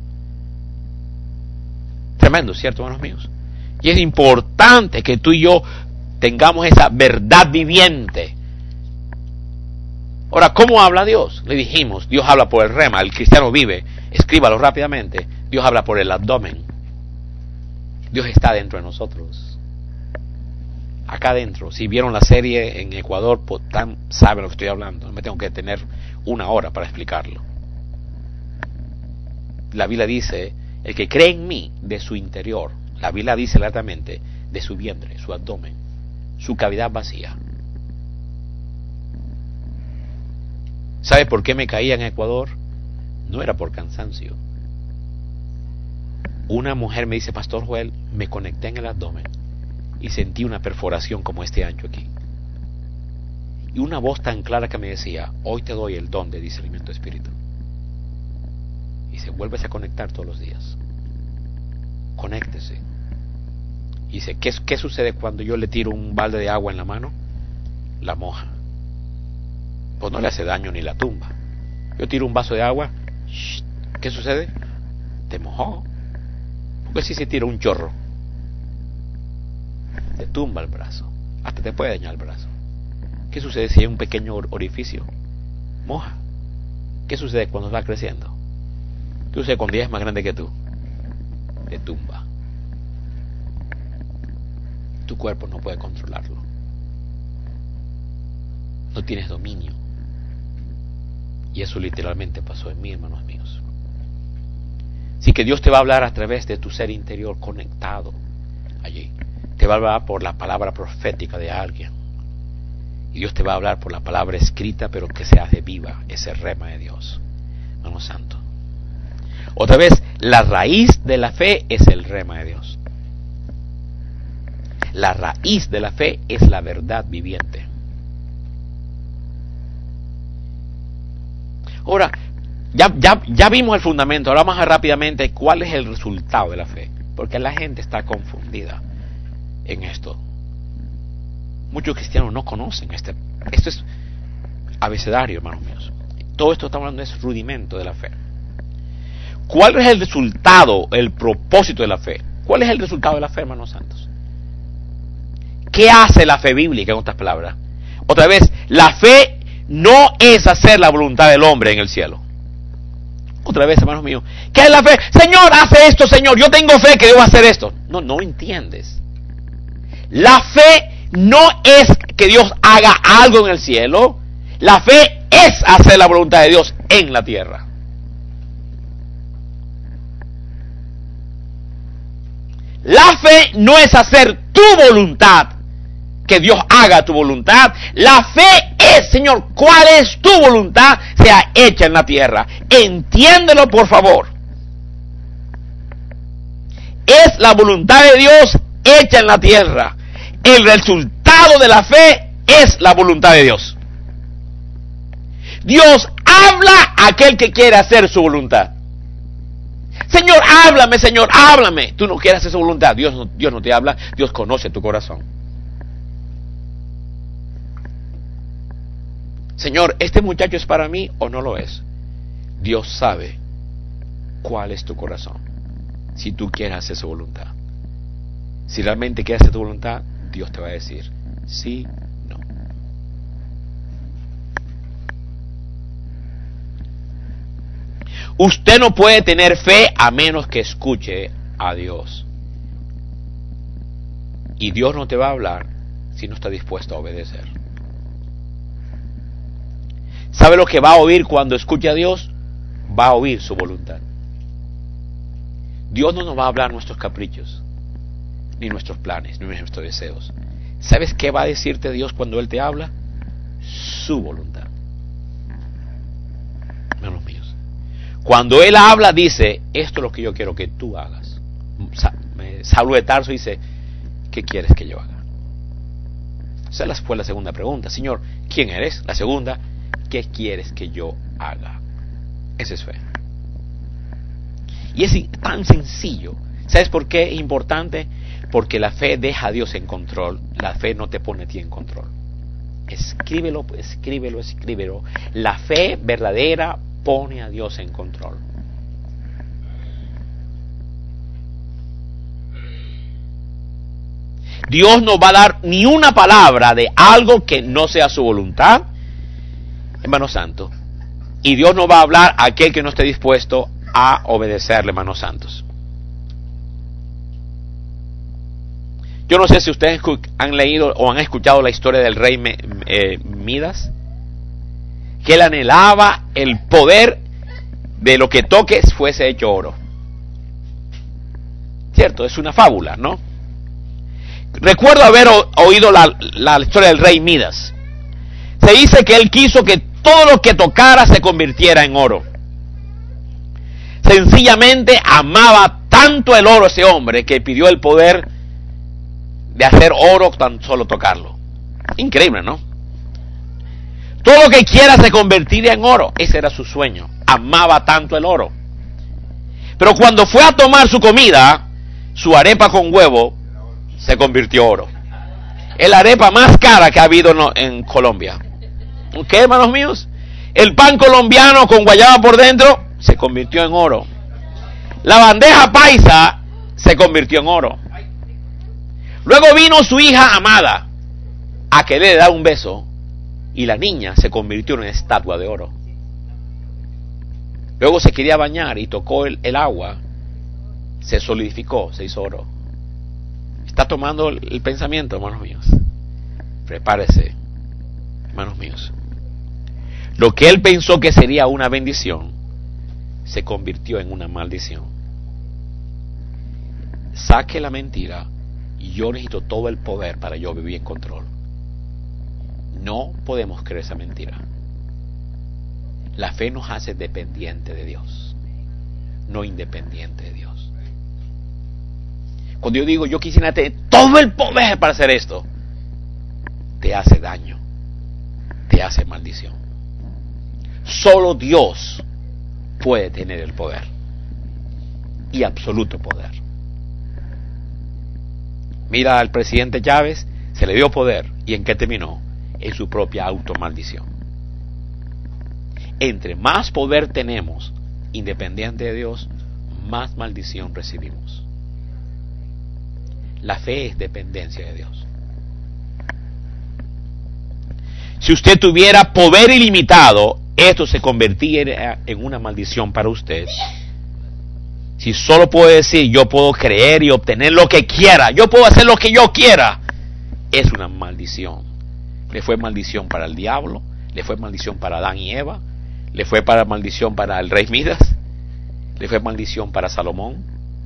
Tremendo, ¿cierto, hermanos míos? Y es importante que tú y yo tengamos esa verdad viviente Ahora, ¿cómo habla Dios? Le dijimos, Dios habla por el rema, el cristiano vive, escríbalo rápidamente, Dios habla por el abdomen. Dios está dentro de nosotros. Acá adentro. Si vieron la serie en Ecuador, pues, saben lo que estoy hablando. No me tengo que tener 1 hora para explicarlo. La Biblia dice, el que cree en mí, de su interior. La Biblia dice claramente, de su vientre, su abdomen, su cavidad vacía. ¿Sabe por qué me caía en Ecuador? No era por cansancio. Una mujer me dice, Pastor Joel, me conecté en el abdomen y sentí una perforación como este ancho aquí. Y una voz tan clara que me decía, hoy te doy el don de discernimiento de espíritu. Y se vuelve a conectar todos los días. Conéctese. Y dice, ¿qué sucede cuando yo le tiro un balde de agua en la mano? La moja. Pues no le hace daño ni la tumba. Yo tiro un vaso de agua, ¿qué sucede? Te mojó. Porque si se tira un chorro, te tumba el brazo, hasta te puede dañar el brazo. ¿Qué sucede si hay un pequeño orificio? Moja. ¿Qué sucede cuando va creciendo? ¿Qué sucede cuando ya es más grande que tú? Te tumba. Tu cuerpo no puede controlarlo. No tienes dominio. Y eso literalmente pasó en mí, hermanos míos. Así que Dios te va a hablar a través de tu ser interior conectado allí. Te va a hablar por la palabra profética de alguien. Y Dios te va a hablar por la palabra escrita, pero que se hace viva, ese rema de Dios. Hermano santo. Otra vez, la raíz de la fe es el rema de Dios. La raíz de la fe es la verdad viviente. Ahora, ya vimos el fundamento. Ahora vamos a rápidamente cuál es el resultado de la fe. Porque la gente está confundida en esto. Muchos cristianos no conocen esto es abecedario, hermanos míos. Todo esto estamos hablando es rudimento de la fe. ¿Cuál es el resultado, el propósito de la fe? ¿Cuál es el resultado de la fe, hermanos santos? ¿Qué hace la fe bíblica, en otras palabras? Otra vez, la fe no es hacer la voluntad del hombre en el cielo. Otra vez, hermanos míos, ¿qué es la fe? Señor, hace esto, Señor, yo tengo fe que debo hacer esto. No entiendes. La fe no es que Dios haga algo en el cielo. La fe es hacer la voluntad de Dios en la tierra. La fe no es hacer tu voluntad, que Dios haga tu voluntad. La fe es, Señor, ¿cuál es tu voluntad? Sea hecha en la tierra. Entiéndelo, por favor. Es la voluntad de Dios hecha en la tierra. El resultado de la fe es la voluntad de Dios. Dios habla a aquel que quiere hacer su voluntad. Señor, háblame, Señor, háblame. Tú no quieres hacer su voluntad. Dios no te habla. Dios conoce tu corazón. Señor, ¿este muchacho es para mí o no lo es? Dios sabe cuál es tu corazón. Si tú quieres hacer su voluntad. Si realmente quieres hacer tu voluntad, Dios te va a decir sí, no. Usted no puede tener fe a menos que escuche a Dios. Y Dios no te va a hablar si no está dispuesto a obedecer. ¿Sabe lo que va a oír cuando escuche a Dios? Va a oír su voluntad. Dios no nos va a hablar nuestros caprichos, ni nuestros planes, ni nuestros deseos. ¿Sabes qué va a decirte Dios cuando Él te habla? Su voluntad. Hermanos míos, cuando Él habla, dice, esto es lo que yo quiero que tú hagas. Saulo de Tarso dice, ¿qué quieres que yo haga? Esa fue la segunda pregunta. Señor, ¿quién eres? La segunda, ¿qué quieres que yo haga? Esa es fe. Y es tan sencillo. ¿Sabes por qué es importante? Porque la fe deja a Dios en control. La fe no te pone a ti en control. Escríbelo, escríbelo, escríbelo. La fe verdadera pone a Dios en control. Dios no va a dar ni una palabra de algo que no sea su voluntad. hermanos santos. Y Dios no va a hablar a aquel que no esté dispuesto a obedecerle, hermanos santos. Yo no sé si ustedes han leído o han escuchado la historia del rey Midas, que él anhelaba el poder de lo que toque fuese hecho oro. Cierto, es una fábula, ¿no? Recuerdo haber oído la historia del rey Midas. Se dice que él quiso que todo lo que tocara se convirtiera en oro. Sencillamente amaba tanto el oro ese hombre que pidió el poder de hacer oro tan solo tocarlo. Increíble, ¿no? Todo lo que quiera se convertiría en oro. Ese era su sueño. Amaba tanto el oro. Pero cuando fue a tomar su comida, su arepa con huevo se convirtió en oro. Es la arepa más cara que ha habido en Colombia. ¿Ok, hermanos míos? El pan colombiano con guayaba por dentro se convirtió en oro. La bandeja paisa se convirtió en oro. Luego vino su hija amada a querer dar un beso y la niña se convirtió en una estatua de oro. Luego se quería bañar y tocó el agua, se solidificó, se hizo oro. ¿Está tomando el pensamiento, hermanos míos? Prepárese, hermanos míos. Lo que él pensó que sería una bendición se convirtió en una maldición. Saque la mentira. Yo necesito todo el poder para yo vivir en control. No podemos creer esa mentira. La fe nos hace dependiente de Dios, no independiente de Dios. Cuando yo digo yo quisiera tener todo el poder para hacer esto, te hace daño, te hace maldición. Solo Dios puede tener el poder y absoluto poder. Mira al presidente Chávez, se le dio poder y ¿en qué terminó? En su propia automaldición. Entre más poder tenemos, independiente de Dios, más maldición recibimos. La fe es dependencia de Dios. Si usted tuviera poder ilimitado, esto se convertiría en una maldición para usted. Si solo puedo decir, yo puedo creer y obtener lo que quiera, yo puedo hacer lo que yo quiera, es una maldición. Le fue maldición para el diablo, le fue maldición para Adán y Eva, le fue maldición para el rey Midas, le fue maldición para Salomón.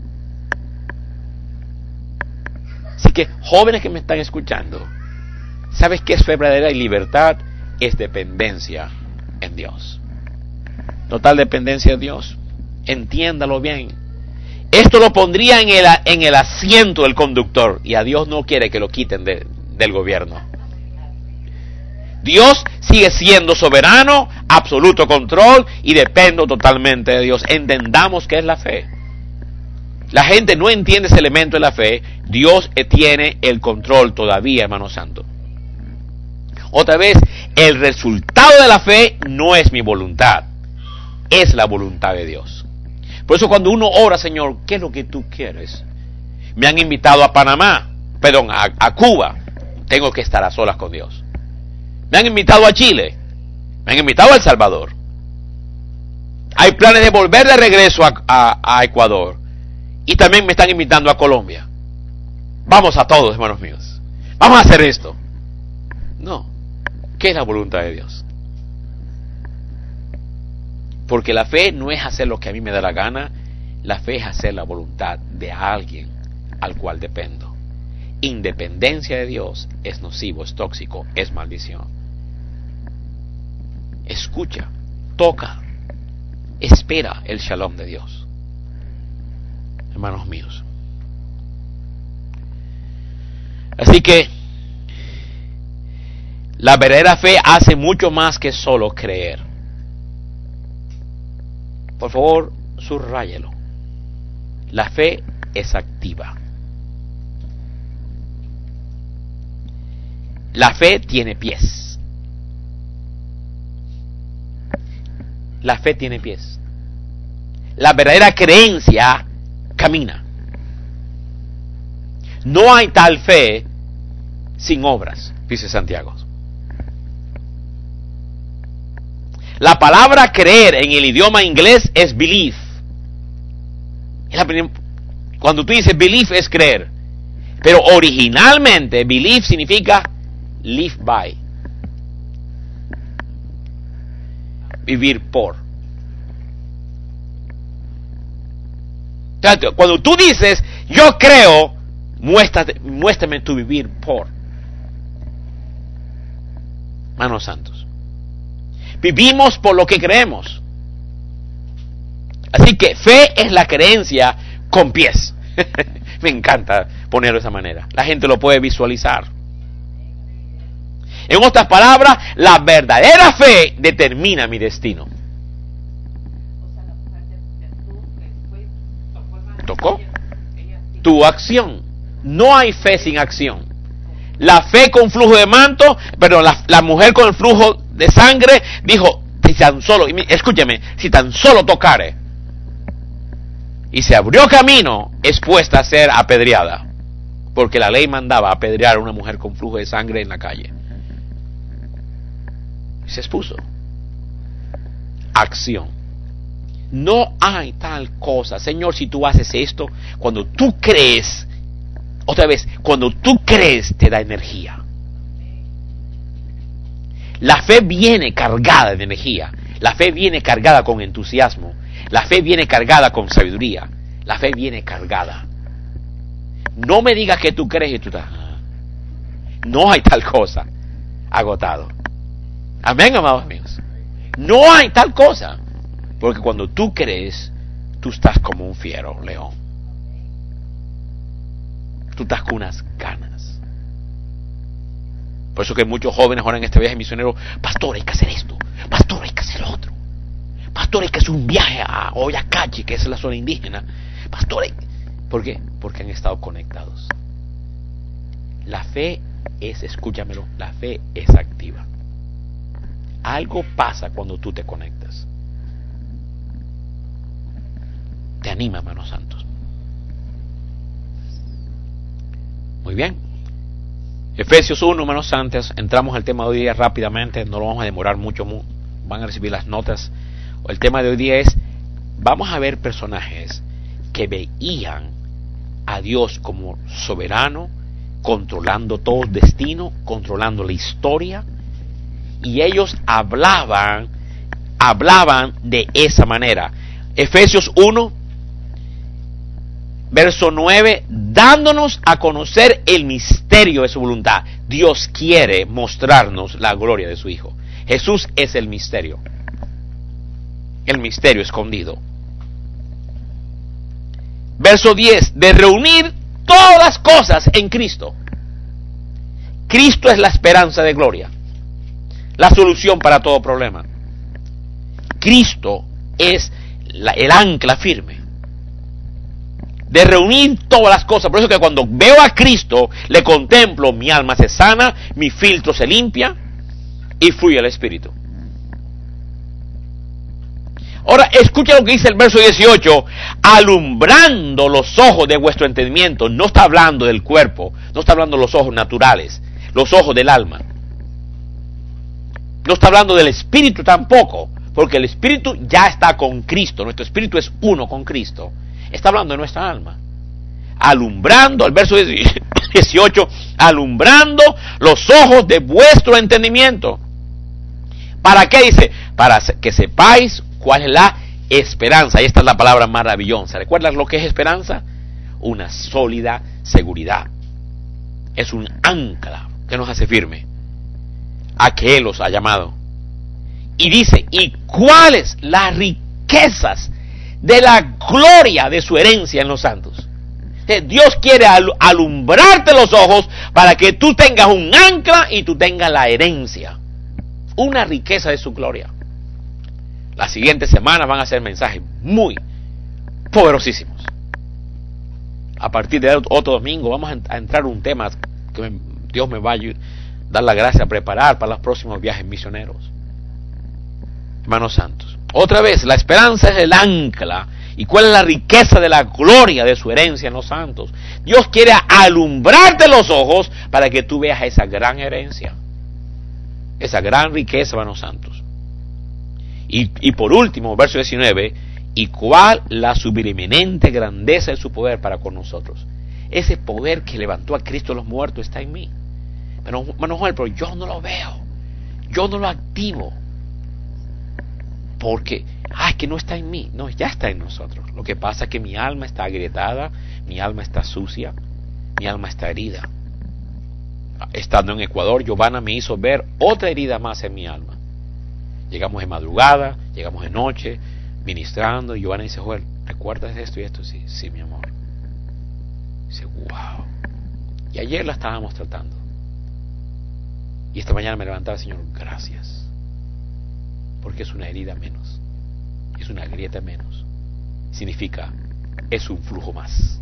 Así que, jóvenes que me están escuchando, ¿sabes qué es fe verdadera y libertad? Es dependencia en Dios. Total dependencia de Dios. Entiéndalo bien. Esto lo pondría en el asiento del conductor y a Dios no quiere que lo quiten del gobierno. Dios sigue siendo soberano, absoluto control y dependo totalmente de Dios. Entendamos qué es la fe. La gente no entiende ese elemento de la fe. Dios tiene el control todavía, hermano santo. Otra vez, el resultado de la fe no es mi voluntad, es la voluntad de Dios. Por eso cuando uno ora, Señor, ¿qué es lo que tú quieres? Me han invitado a Panamá, a Cuba, tengo que estar a solas con Dios. Me han invitado a Chile, me han invitado a El Salvador. Hay planes de volver de regreso a Ecuador. Y también me están invitando a Colombia. Vamos a todos, hermanos míos. Vamos a hacer esto. No. ¿Qué es la voluntad de Dios? Porque la fe no es hacer lo que a mí me da la gana. La fe es hacer la voluntad de alguien al cual dependo. Independencia de Dios es nocivo, es tóxico, es maldición. Escucha, toca, espera el shalom de Dios. Hermanos míos. Así que la verdadera fe hace mucho más que solo creer. Por favor, subráyelo. La fe es activa. La fe tiene pies. La fe tiene pies. La verdadera creencia camina. No hay tal fe sin obras, dice Santiago. La palabra creer en el idioma inglés es belief. Cuando tú dices belief es creer. Pero originalmente belief significa live by. Vivir por. Cuando tú dices yo creo, muéstrame tu vivir por. Hermanos santos, vivimos por lo que creemos. Así que fe es la creencia con pies. Me encanta ponerlo de esa manera. La gente lo puede visualizar. En otras palabras, la verdadera fe determina mi destino. ¿Tocó? Tu acción. No hay fe sin acción. La fe con flujo de manto, pero la mujer con el flujo de sangre dijo, si tan solo, escúcheme, si tan solo tocare. Y se abrió camino, expuesta a ser apedreada. Porque la ley mandaba apedrear a una mujer con flujo de sangre en la calle. Y se expuso. Acción. No hay tal cosa. Señor, si tú haces esto, cuando tú crees, otra vez, cuando tú crees te da energía. La fe viene cargada de energía. La fe viene cargada con entusiasmo. La fe viene cargada con sabiduría. La fe viene cargada. No me digas que tú crees y tú estás. No hay tal cosa. Agotado. Amén, amados míos. No hay tal cosa. Porque cuando tú crees, tú estás como un fiero león. Tú estás con unas ganas. Por eso que muchos jóvenes ahora en este viaje misionero, pastor, hay que hacer esto, pastor, hay que hacer lo otro, pastor, hay que hacer un viaje a Oyacachi, que es la zona indígena, pastor, ¿por qué? Porque han estado conectados. La fe es, escúchamelo, la fe es activa. Algo pasa cuando tú te conectas. Te anima, hermanos santos. Muy bien. Efesios 1, hermanos santos. Entramos al tema de hoy día rápidamente. No lo vamos a demorar mucho. Van a recibir las notas. El tema de hoy día es, vamos a ver personajes que veían a Dios como soberano, controlando todo el destino, controlando la historia. Y ellos hablaban de esa manera. Efesios 1, verso 9, dándonos a conocer el misterio de su voluntad. Dios quiere mostrarnos la gloria de su Hijo. Jesús es el misterio escondido. Verso 10, de reunir todas las cosas en Cristo. Cristo es la esperanza de gloria, la solución para todo problema. Cristo es el ancla firme. De reunir todas las cosas. Por eso que cuando veo a Cristo, le contemplo, mi alma se sana, mi filtro se limpia y fluye el Espíritu. Ahora, escucha lo que dice el verso 18, alumbrando los ojos de vuestro entendimiento. No está hablando del cuerpo, no está hablando de los ojos naturales, los ojos del alma. No está hablando del Espíritu tampoco, porque el Espíritu ya está con Cristo, nuestro Espíritu es uno con Cristo. Está hablando de nuestra alma. Alumbrando, el verso 18, alumbrando los ojos de vuestro entendimiento. ¿Para qué dice? Para que sepáis cuál es la esperanza. Ahí está la palabra maravillosa. ¿Recuerdas lo que es esperanza? Una sólida seguridad. Es un ancla que nos hace firme a que Él los ha llamado. Y dice, ¿y cuáles las riquezas de la gloria de su herencia en los santos? Dios quiere alumbrarte los ojos para que tú tengas un ancla y tú tengas la herencia, una riqueza de su gloria. Las siguientes semanas van a ser mensajes muy poderosísimos. A partir de otro domingo vamos a entrar en un tema que Dios me va a dar la gracia a preparar para los próximos viajes misioneros. Hermanos santos, otra vez, la esperanza es el ancla. ¿Y cuál es la riqueza de la gloria de su herencia en los santos? Dios quiere alumbrarte los ojos para que tú veas esa gran herencia, esa gran riqueza, hermanos santos. Y por último, verso 19, y cuál la subliminemente grandeza de su poder para con nosotros. Ese poder que levantó a Cristo de los muertos está en mí. Pero yo no lo veo, yo no lo activo, porque, que no está en mí. No, ya está en nosotros. Lo que pasa es que mi alma está agrietada, mi alma está sucia, mi alma está herida. Estando en Ecuador, Giovanna me hizo ver otra herida más en mi alma. Llegamos de madrugada, llegamos de noche, ministrando, y Giovanna dice: Joel, ¿recuerdas esto y esto? Sí, mi amor. Dice: wow. Y ayer la estábamos tratando. Y esta mañana me levantaba: Señor, gracias. Porque es una herida menos. Es una grieta menos. Significa, es un flujo más.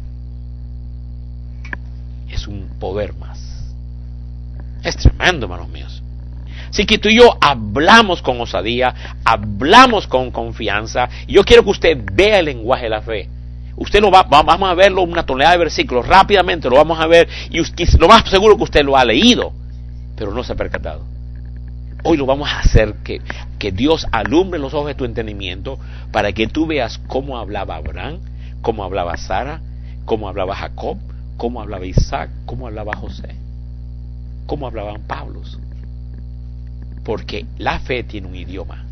Es un poder más. Es tremendo, hermanos míos. Así que tú y yo hablamos con osadía, hablamos con confianza. Y yo quiero que usted vea el lenguaje de la fe. Usted vamos a verlo, una tonelada de versículos, rápidamente lo vamos a ver. Y lo más seguro que usted lo ha leído, pero no se ha percatado. Hoy lo vamos a hacer que Dios alumbre los ojos de tu entendimiento para que tú veas cómo hablaba Abraham, cómo hablaba Sara, cómo hablaba Jacob, cómo hablaba Isaac, cómo hablaba José, cómo hablaban Pablos. Porque la fe tiene un idioma.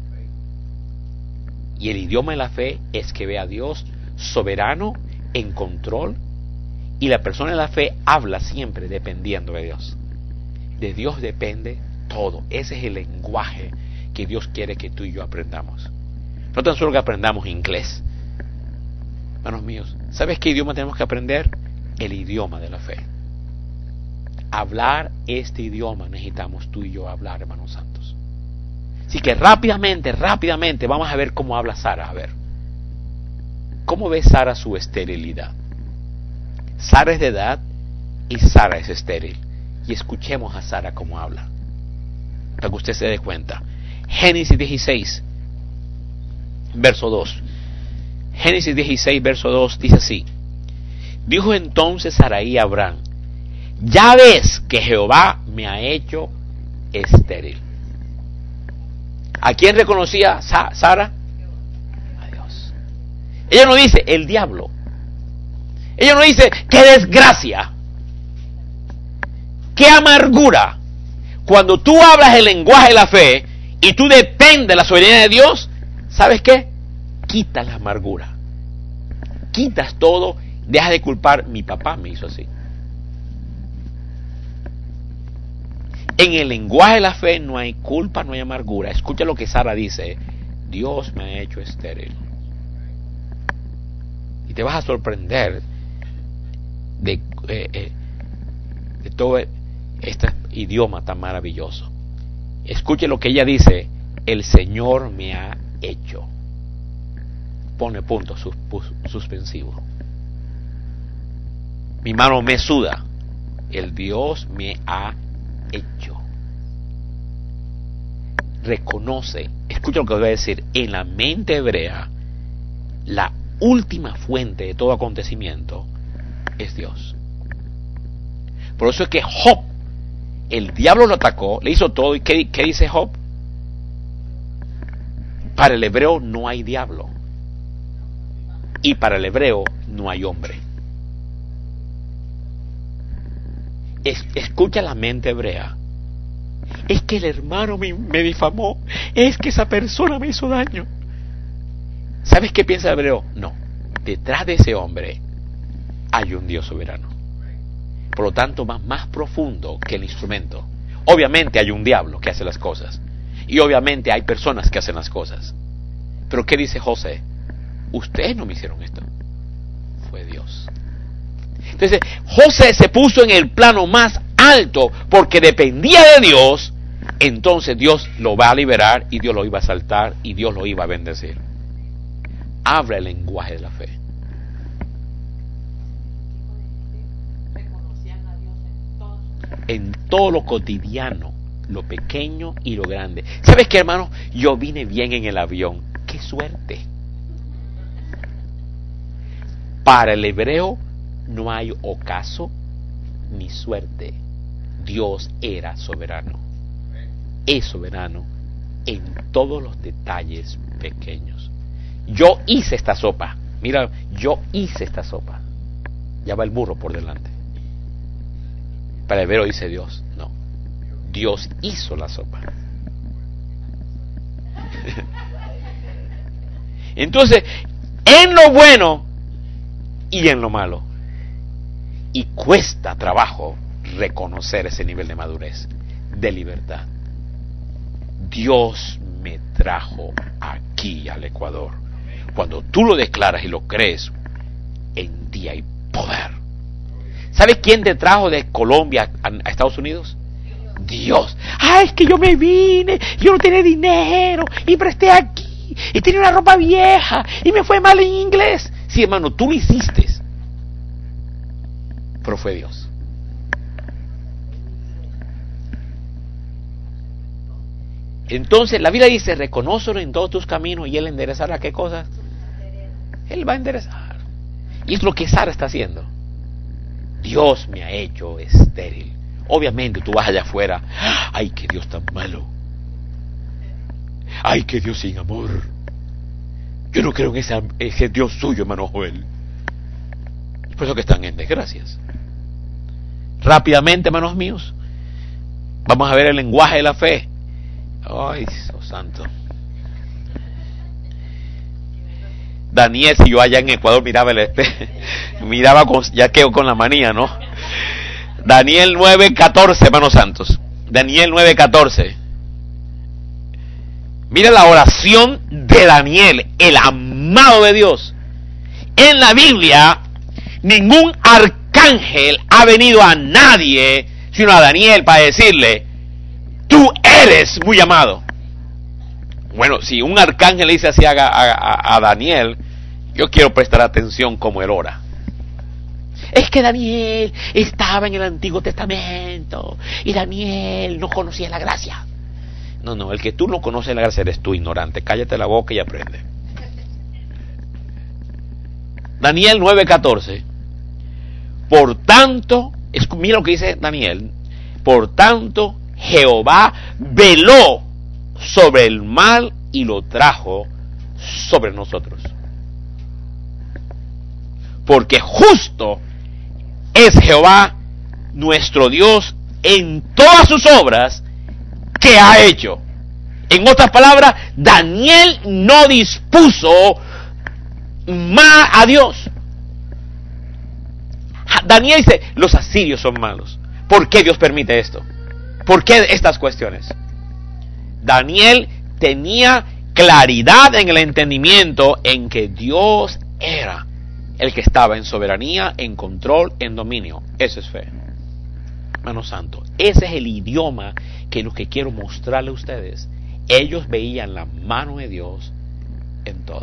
Y el idioma de la fe es que ve a Dios soberano, en control. Y la persona de la fe habla siempre dependiendo de Dios. De Dios depende todo. Ese es el lenguaje que Dios quiere que tú y yo aprendamos. No tan solo que aprendamos inglés. Hermanos míos, ¿sabes qué idioma tenemos que aprender? El idioma de la fe. Hablar este idioma necesitamos tú y yo hablar, hermanos santos. Así que rápidamente vamos a ver cómo habla Sara. A ver, ¿cómo ve Sara su esterilidad? Sara es de edad y Sara es estéril. Y escuchemos a Sara cómo habla, para que usted se dé cuenta. Génesis 16, verso 2. Génesis 16, verso 2 dice así: dijo entonces Sarai a Abraham: ya ves que Jehová me ha hecho estéril. ¿A quién reconocía Sara? A Dios. Ella no dice el diablo. Ella no dice qué desgracia, qué amargura. Cuando tú hablas el lenguaje de la fe y tú dependes de la soberanía de Dios, ¿sabes qué? Quitas la amargura, quitas todo, dejas de culpar. Mi papá me hizo así. En el lenguaje de la fe no hay culpa, no hay amargura. Escucha lo que Sara dice: Dios me ha hecho estéril. Y te vas a sorprender de todo este idioma tan maravilloso. Escuche lo que ella dice: el Señor me ha hecho. Pone punto suspensivo. Mi mano me suda. El Dios me ha hecho. Reconoce, escucha lo que voy a decir. En la mente hebrea, la última fuente de todo acontecimiento es Dios. Por eso es que Job, el diablo lo atacó, le hizo todo. ¿Y qué dice Job? Para el hebreo no hay diablo, y para el hebreo no hay hombre. Escucha la mente hebrea. Es que el hermano me difamó, es que esa persona me hizo daño. ¿Sabes qué piensa el hebreo? No, detrás de ese hombre hay un Dios soberano. Por lo tanto, más profundo que el instrumento. Obviamente hay un diablo que hace las cosas, y obviamente hay personas que hacen las cosas. Pero ¿qué dice José? Ustedes no me hicieron esto, fue Dios. Entonces José se puso en el plano más alto porque dependía de Dios. Entonces Dios lo va a liberar, y Dios lo iba a saltar, y Dios lo iba a bendecir. Habla el lenguaje de la fe. En todo lo cotidiano, lo pequeño y lo grande. ¿Sabes qué, hermano? Yo vine bien en el avión. ¡Qué suerte! Para el hebreo no hay ocaso ni suerte. Dios era soberano. Es soberano en todos los detalles pequeños. Yo hice esta sopa. Mira, yo hice esta sopa. Ya va el burro por delante. Para el hebreo dice Dios. No. Dios hizo la sopa. Entonces, en lo bueno y en lo malo. Y cuesta trabajo reconocer ese nivel de madurez, de libertad. Dios me trajo aquí al Ecuador. Cuando tú lo declaras y lo crees, en ti hay poder. ¿Sabes quién te trajo de Colombia a Estados Unidos? Dios. Es que yo me vine, yo no tenía dinero y presté aquí y tenía una ropa vieja y me fue mal en inglés. Sí, hermano, tú lo hiciste, pero fue Dios. Entonces la Biblia dice, reconócelo en todos tus caminos y Él enderezará ¿qué cosas? Él va a enderezar. Y es lo que Sara está haciendo. Dios me ha hecho estéril. Obviamente tú vas allá afuera, ay, que Dios tan malo. Ay, que Dios sin amor. Yo no creo en ese Dios suyo, hermano Joel. Por eso que están en desgracias. Rápidamente, hermanos míos, vamos a ver el lenguaje de la fe. Ay, Dios santo. Daniel, si yo allá en Ecuador miraba miraba ya quedo con la manía, ¿no? Daniel 9:14, hermanos santos. Daniel 9:14. Mira la oración de Daniel, el amado de Dios. En la Biblia, ningún arcángel ha venido a nadie, sino a Daniel para decirle, tú eres muy amado. Bueno, si un arcángel le dice así a Daniel, yo quiero prestar atención como él ora. Es que Daniel estaba en el Antiguo Testamento y Daniel no conocía la gracia. No, el que tú no conoces la gracia eres tú, ignorante. Cállate la boca y aprende. Daniel 9:14. Por tanto, mira lo que dice Daniel. Por tanto, Jehová veló sobre el mal y lo trajo sobre nosotros. Porque justo es Jehová nuestro Dios en todas sus obras que ha hecho. En otras palabras, Daniel no dispuso más a Dios. Daniel dice, los asirios son malos. ¿Por qué Dios permite esto? ¿Por qué estas cuestiones? Daniel tenía claridad en el entendimiento en que Dios era el que estaba en soberanía, en control, en dominio. Eso es fe. Hermano santo, ese es el idioma que lo que quiero mostrarle a ustedes. Ellos veían la mano de Dios en todo.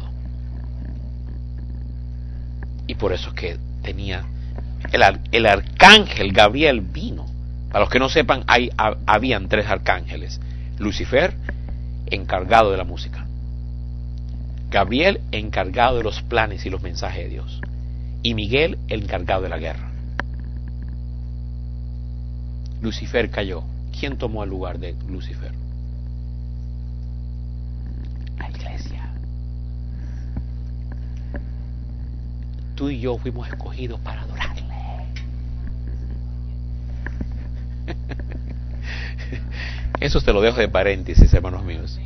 Y por eso que tenía el arcángel Gabriel vino. Para los que no sepan, habían 3 arcángeles. Lucifer, encargado de la música. Gabriel, encargado de los planes y los mensajes de Dios. Y Miguel, el encargado de la guerra. Lucifer cayó. ¿Quién tomó el lugar de Lucifer? La iglesia. Tú y yo fuimos escogidos para adorarle. Eso te lo dejo de paréntesis, hermanos míos.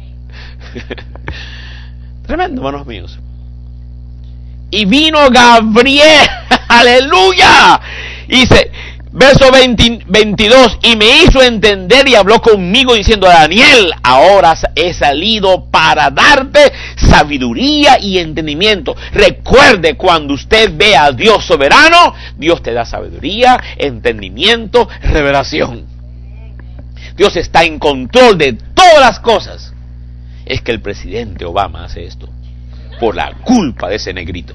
Tremendo, hermanos míos. Y vino Gabriel, aleluya. Y dice, verso 22, y me hizo entender y habló conmigo diciendo, Daniel, ahora he salido para darte sabiduría y entendimiento. Recuerde, cuando usted ve a Dios soberano, Dios te da sabiduría, entendimiento, revelación. Dios está en control de todas las cosas. Es que el presidente Obama hace esto por la culpa de ese negrito.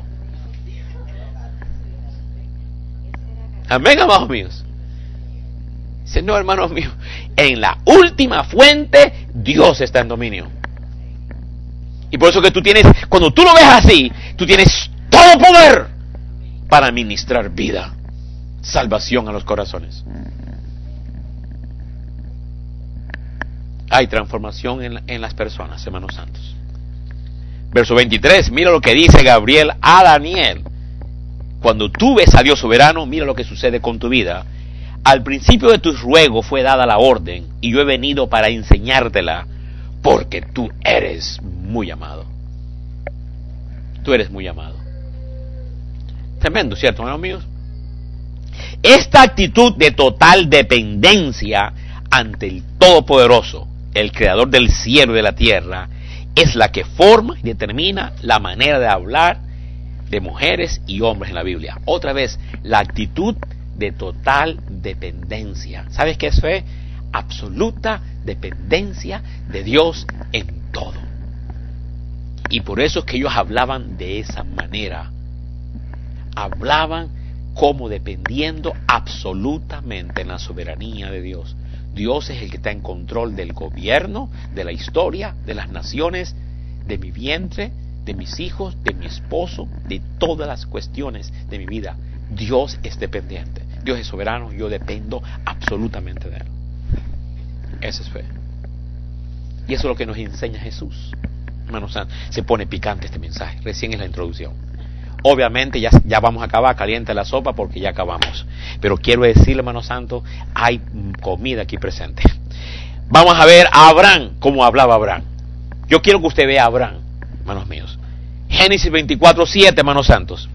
Amén, amados míos. Dice, no, hermanos míos, en la última fuente Dios está en dominio. Y por eso que tú tienes, cuando tú lo ves así, tú tienes todo poder para administrar vida, salvación a los corazones. hay transformación en las personas, hermanos santos. Verso 23, mira lo que dice Gabriel a Daniel. Cuando tú ves a Dios soberano, mira lo que sucede con tu vida. Al principio de tus ruegos fue dada la orden, y yo he venido para enseñártela, porque tú eres muy amado. Tú eres muy amado. Tremendo, ¿cierto, hermanos míos? Esta actitud de total dependencia ante el Todopoderoso, el Creador del cielo y de la tierra, es la que forma y determina la manera de hablar de mujeres y hombres en la Biblia. Otra vez, la actitud de total dependencia. ¿Sabes qué es fe? Absoluta dependencia de Dios en todo. Y por eso es que ellos hablaban de esa manera. Hablaban como dependiendo absolutamente en la soberanía de Dios. Dios es el que está en control del gobierno, de la historia, de las naciones, de mi vientre, de mis hijos, de mi esposo, de todas las cuestiones de mi vida. Dios es dependiente. Dios es soberano, yo dependo absolutamente de Él. Esa es fe. Y eso es lo que nos enseña Jesús. Hermanos, se pone picante este mensaje. Recién es la introducción. Obviamente ya vamos a acabar, caliente la sopa porque ya acabamos. Pero quiero decirle, hermano santo, hay comida aquí presente. Vamos a ver a Abraham, cómo hablaba Abraham. Yo quiero que usted vea a Abraham, hermanos míos. Génesis 24:7, hermanos santos.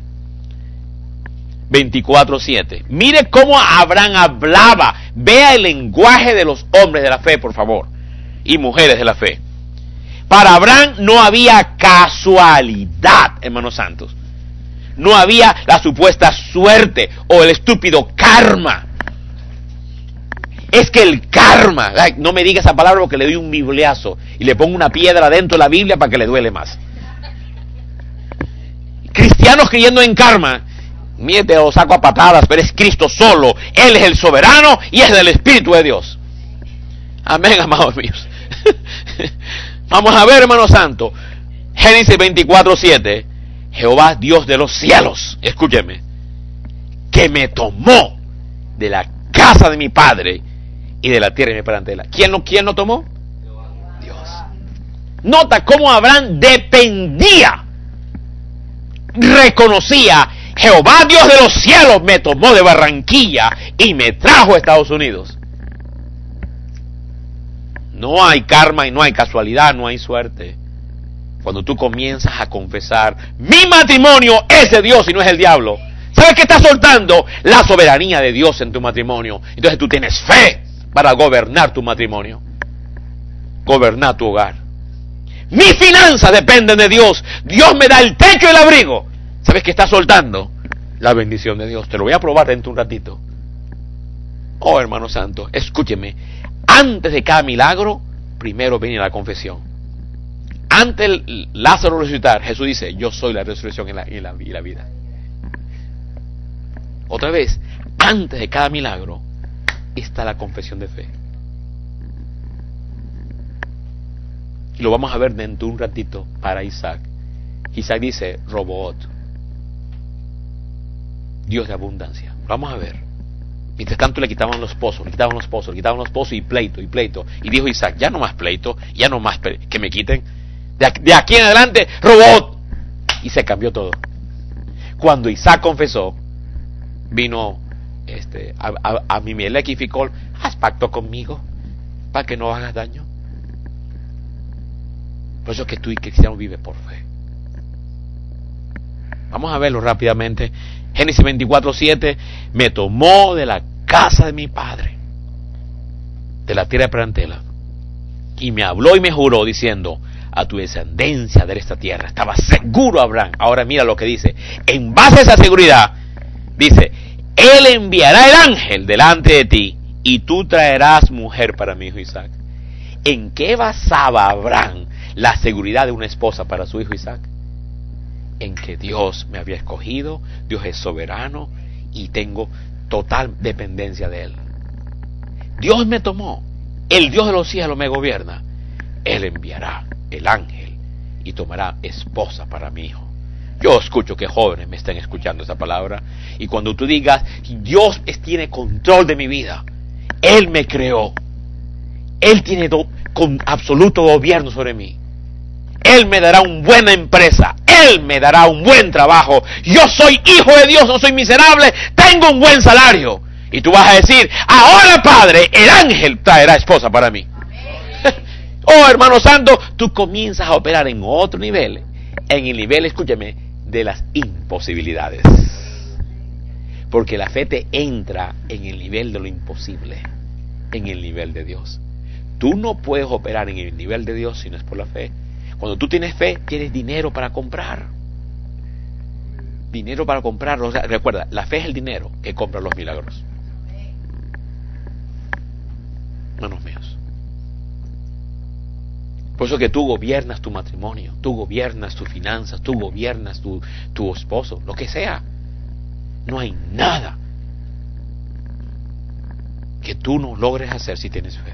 24:7. Mire cómo Abraham hablaba. Vea el lenguaje de los hombres de la fe, por favor. Y mujeres de la fe. Para Abraham no había casualidad, hermanos santos. No había la supuesta suerte o el estúpido karma. Es que el karma, no me diga esa palabra porque le doy un bibliazo y le pongo una piedra dentro de la Biblia para que le duele más. Cristianos creyendo en karma, mire, te lo saco a patadas, pero es Cristo solo. Él es el soberano y es del Espíritu de Dios. Amén, amados míos. Vamos a ver, hermano santo. Génesis 24:7. Jehová, Dios de los cielos, escúcheme, que me tomó de la casa de mi padre y de la tierra de mi parentela. ¿Quién lo tomó? Dios. Nota cómo Abraham dependía, reconocía, Jehová, Dios de los cielos, me tomó de Barranquilla y me trajo a Estados Unidos. No hay karma y no hay casualidad, no hay suerte. Cuando tú comienzas a confesar, mi matrimonio es de Dios y no es el diablo, ¿sabes qué estás soltando? La soberanía de Dios en tu matrimonio. Entonces tú tienes fe para gobernar tu matrimonio, gobernar tu hogar. Mis finanzas dependen de Dios. Dios me da el techo y el abrigo. ¿Sabes qué estás soltando? La bendición de Dios. Te lo voy a probar dentro de un ratito. Oh, hermano santo, escúcheme. Antes de cada milagro, primero viene la confesión. Antes de Lázaro resucitar, Jesús dice, yo soy la resurrección y la vida. Otra vez, antes de cada milagro, está la confesión de fe. Y lo vamos a ver dentro de un ratito para Isaac. Isaac dice, Robot, Dios de abundancia. Vamos a ver. Mientras tanto le quitaban los pozos y pleito. Y dijo Isaac, ya no más pleito, ya no más que me quiten. De aquí en adelante, Robot. Y se cambió todo. Cuando Isaac confesó, vino a Abimelech y Ficol, haz pacto conmigo para que no hagas daño. Por eso es que tú y cristiano vive por fe. Vamos a verlo rápidamente. Génesis 24:7. Me tomó de la casa de mi padre, de la tierra de parentela, y me habló y me juró diciendo, a tu descendencia de esta tierra. Estaba seguro Abraham. Ahora mira lo que dice. En base a esa seguridad, dice, Él enviará el ángel delante de ti y tú traerás mujer para mi hijo Isaac. ¿En qué basaba Abraham la seguridad de una esposa para su hijo Isaac? En que Dios me había escogido, Dios es soberano y tengo total dependencia de Él. Dios me tomó, el Dios de los cielos me gobierna. Él enviará el ángel y tomará esposa para mi hijo. Yo escucho que jóvenes me estén escuchando esa palabra, y cuando tú digas, Dios tiene control de mi vida, Él me creó, Él tiene con absoluto gobierno sobre mí. Él me dará una buena empresa. Él me dará un buen trabajo. Yo soy hijo de Dios, no soy miserable. Tengo un buen salario. Y tú vas a decir, ahora Padre, el ángel traerá esposa para mí. Oh, hermano santo, tú comienzas a operar en otro nivel. En el nivel, escúchame, de las imposibilidades. Porque la fe te entra en el nivel de lo imposible. En el nivel de Dios. Tú no puedes operar en el nivel de Dios si no es por la fe. Cuando tú tienes fe, tienes dinero para comprar. Dinero para comprar. O sea, recuerda, la fe es el dinero que compra los milagros. Hermanos míos. Por eso que tú gobiernas tu matrimonio, tú gobiernas tus finanzas, tú gobiernas tu esposo, lo que sea. No hay nada que tú no logres hacer si tienes fe.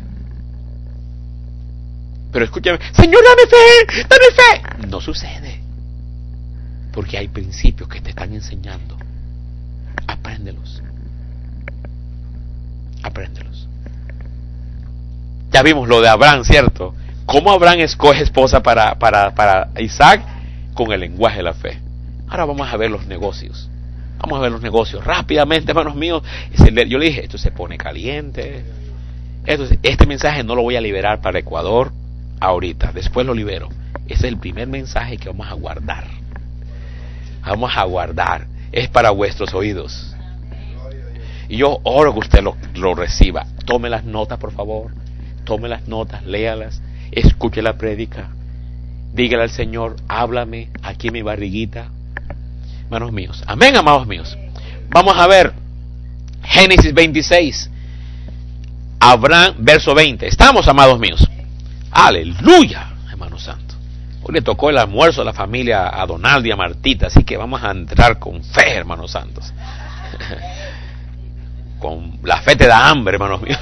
Pero escúchame, Señor, dame fe. No sucede. Porque hay principios que te están enseñando. Apréndelos. Ya vimos lo de Abraham, ¿cierto? ¿Cómo Abraham escoge esposa para Isaac? Con el lenguaje de la fe. Ahora vamos a ver los negocios. Vamos a ver los negocios rápidamente, hermanos míos. Yo le dije, esto se pone caliente. Este mensaje no lo voy a liberar para Ecuador ahorita, después lo libero. Ese es el primer mensaje que vamos a guardar. Es para vuestros oídos. Y yo oro que usted lo reciba. Tome las notas, por favor. Tome las notas, léalas, escuche la prédica. Dígale al Señor, háblame aquí en mi barriguita. Hermanos míos, amén, amados míos. Vamos a ver Génesis 26, Abraham, verso 20. Estamos, amados míos. Aleluya, hermano santo. Hoy le tocó el almuerzo a la familia, a Donaldo y a Martita, así que vamos a entrar con fe, hermanos santos. Con la fe te da hambre, hermanos míos.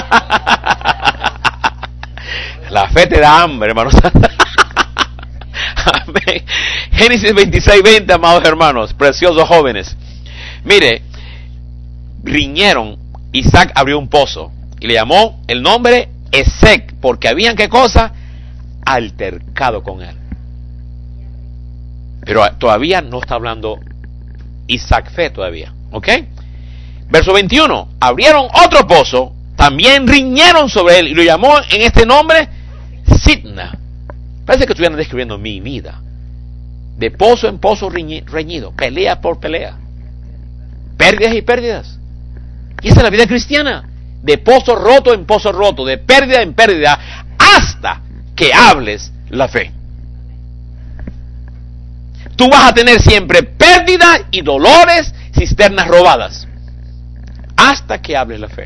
La fe te da hambre, hermanos santos. Amén. Génesis 26:20, amados hermanos, preciosos jóvenes. Mire, riñeron, Isaac abrió un pozo y le llamó el nombre Esec, porque habían, ¿qué cosa? Altercado con él. Pero todavía no está hablando Isaac fe todavía, ¿ok? Verso 21, abrieron otro pozo, también riñeron sobre él y lo llamó en este nombre Sitna. Parece que estuvieran describiendo mi vida. De pozo en pozo reñido, pelea por pelea, pérdidas y pérdidas. Y esa es la vida cristiana. De pozo roto en pozo roto, de pérdida en pérdida, hasta que hables la fe. Tú vas a tener siempre pérdida y dolores, cisternas robadas, hasta que hables la fe.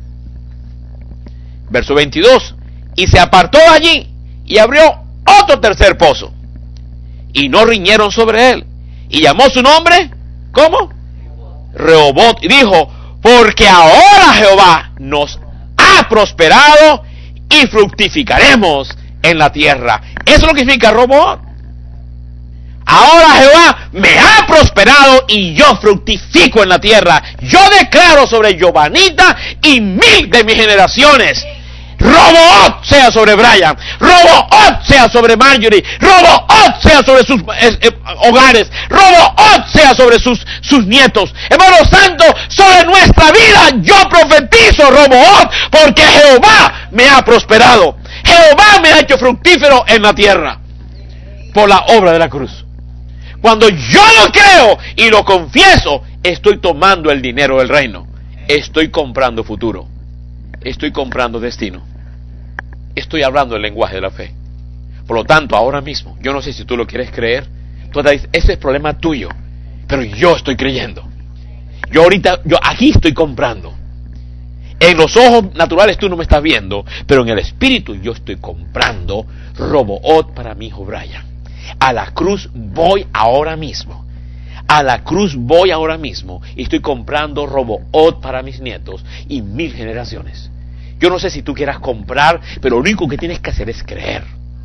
Verso 22, y se apartó allí y abrió otro tercer pozo, y no riñeron sobre él, y llamó su nombre, ¿cómo? Rehoboth, y dijo, porque ahora Jehová nos ha prosperado y fructificaremos en la tierra. Eso es lo que significa Rehoboth. Ahora Jehová me ha prosperado y yo fructifico en la tierra. Yo declaro sobre Giovanita y 1000 de mis generaciones. Rehoboth sea sobre Brian, Rehoboth sea sobre Marjorie, Rehoboth sea sobre sus hogares, Rehoboth sea sobre sus nietos. Hermano santo, sobre nuestra vida yo profetizo Rehoboth, porque Jehová me ha prosperado, Jehová me ha hecho fructífero en la tierra por la obra de la cruz. Cuando yo lo creo y lo confieso, estoy tomando el dinero del reino, estoy comprando futuro. Estoy comprando destino. Estoy hablando el lenguaje de la fe. Por lo tanto, ahora mismo, yo no sé si tú lo quieres creer. Tú te dices, ese es problema tuyo. Pero yo estoy creyendo. Yo aquí estoy comprando. En los ojos naturales tú no me estás viendo, pero en el espíritu yo estoy comprando Rehoboth para mi hijo Brian. A la cruz voy ahora mismo. A la cruz voy ahora mismo y estoy comprando Rehoboth para mis nietos y 1000 generaciones. Yo no sé si tú quieras comprar, pero lo único que tienes que hacer es creer.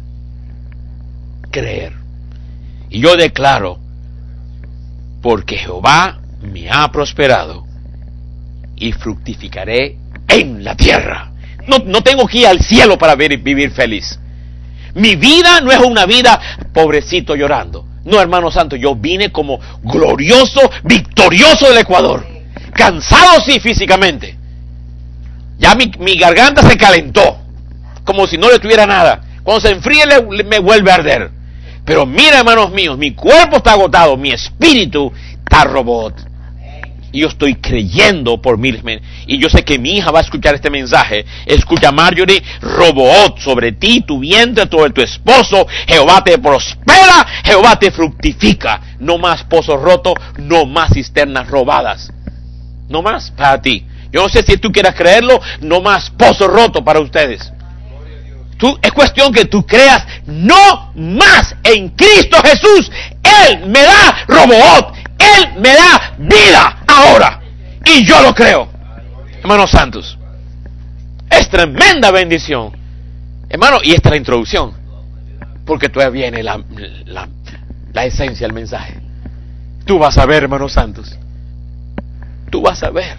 Creer. Y yo declaro, porque Jehová me ha prosperado y fructificaré en la tierra. No tengo que ir al cielo para vivir feliz. Mi vida no es una vida pobrecito llorando. No, hermano santo, yo vine como glorioso, victorioso del Ecuador. Cansado sí físicamente. Ya mi garganta se calentó, como si no le tuviera nada. Cuando se enfríe me vuelve a arder. Pero mira, hermanos míos, mi cuerpo está agotado, mi espíritu está robot. Y yo estoy creyendo por miles. Y yo sé que mi hija va a escuchar este mensaje. Escucha, Marjorie, Roboot sobre ti, tu vientre, sobre tu esposo. Jehová te prospera, Jehová te fructifica. No más pozos rotos, no más cisternas robadas. No más para ti. Yo no sé si tú quieras creerlo, no más pozos rotos para ustedes. Es cuestión que tú creas, no más en Cristo Jesús. Él me da Roboot. Él me da vida ahora. Y yo lo creo. Hermanos santos. Es tremenda bendición. Hermano, y esta es la introducción. Porque todavía viene la esencia del mensaje. Tú vas a ver, hermanos santos. Tú vas a ver.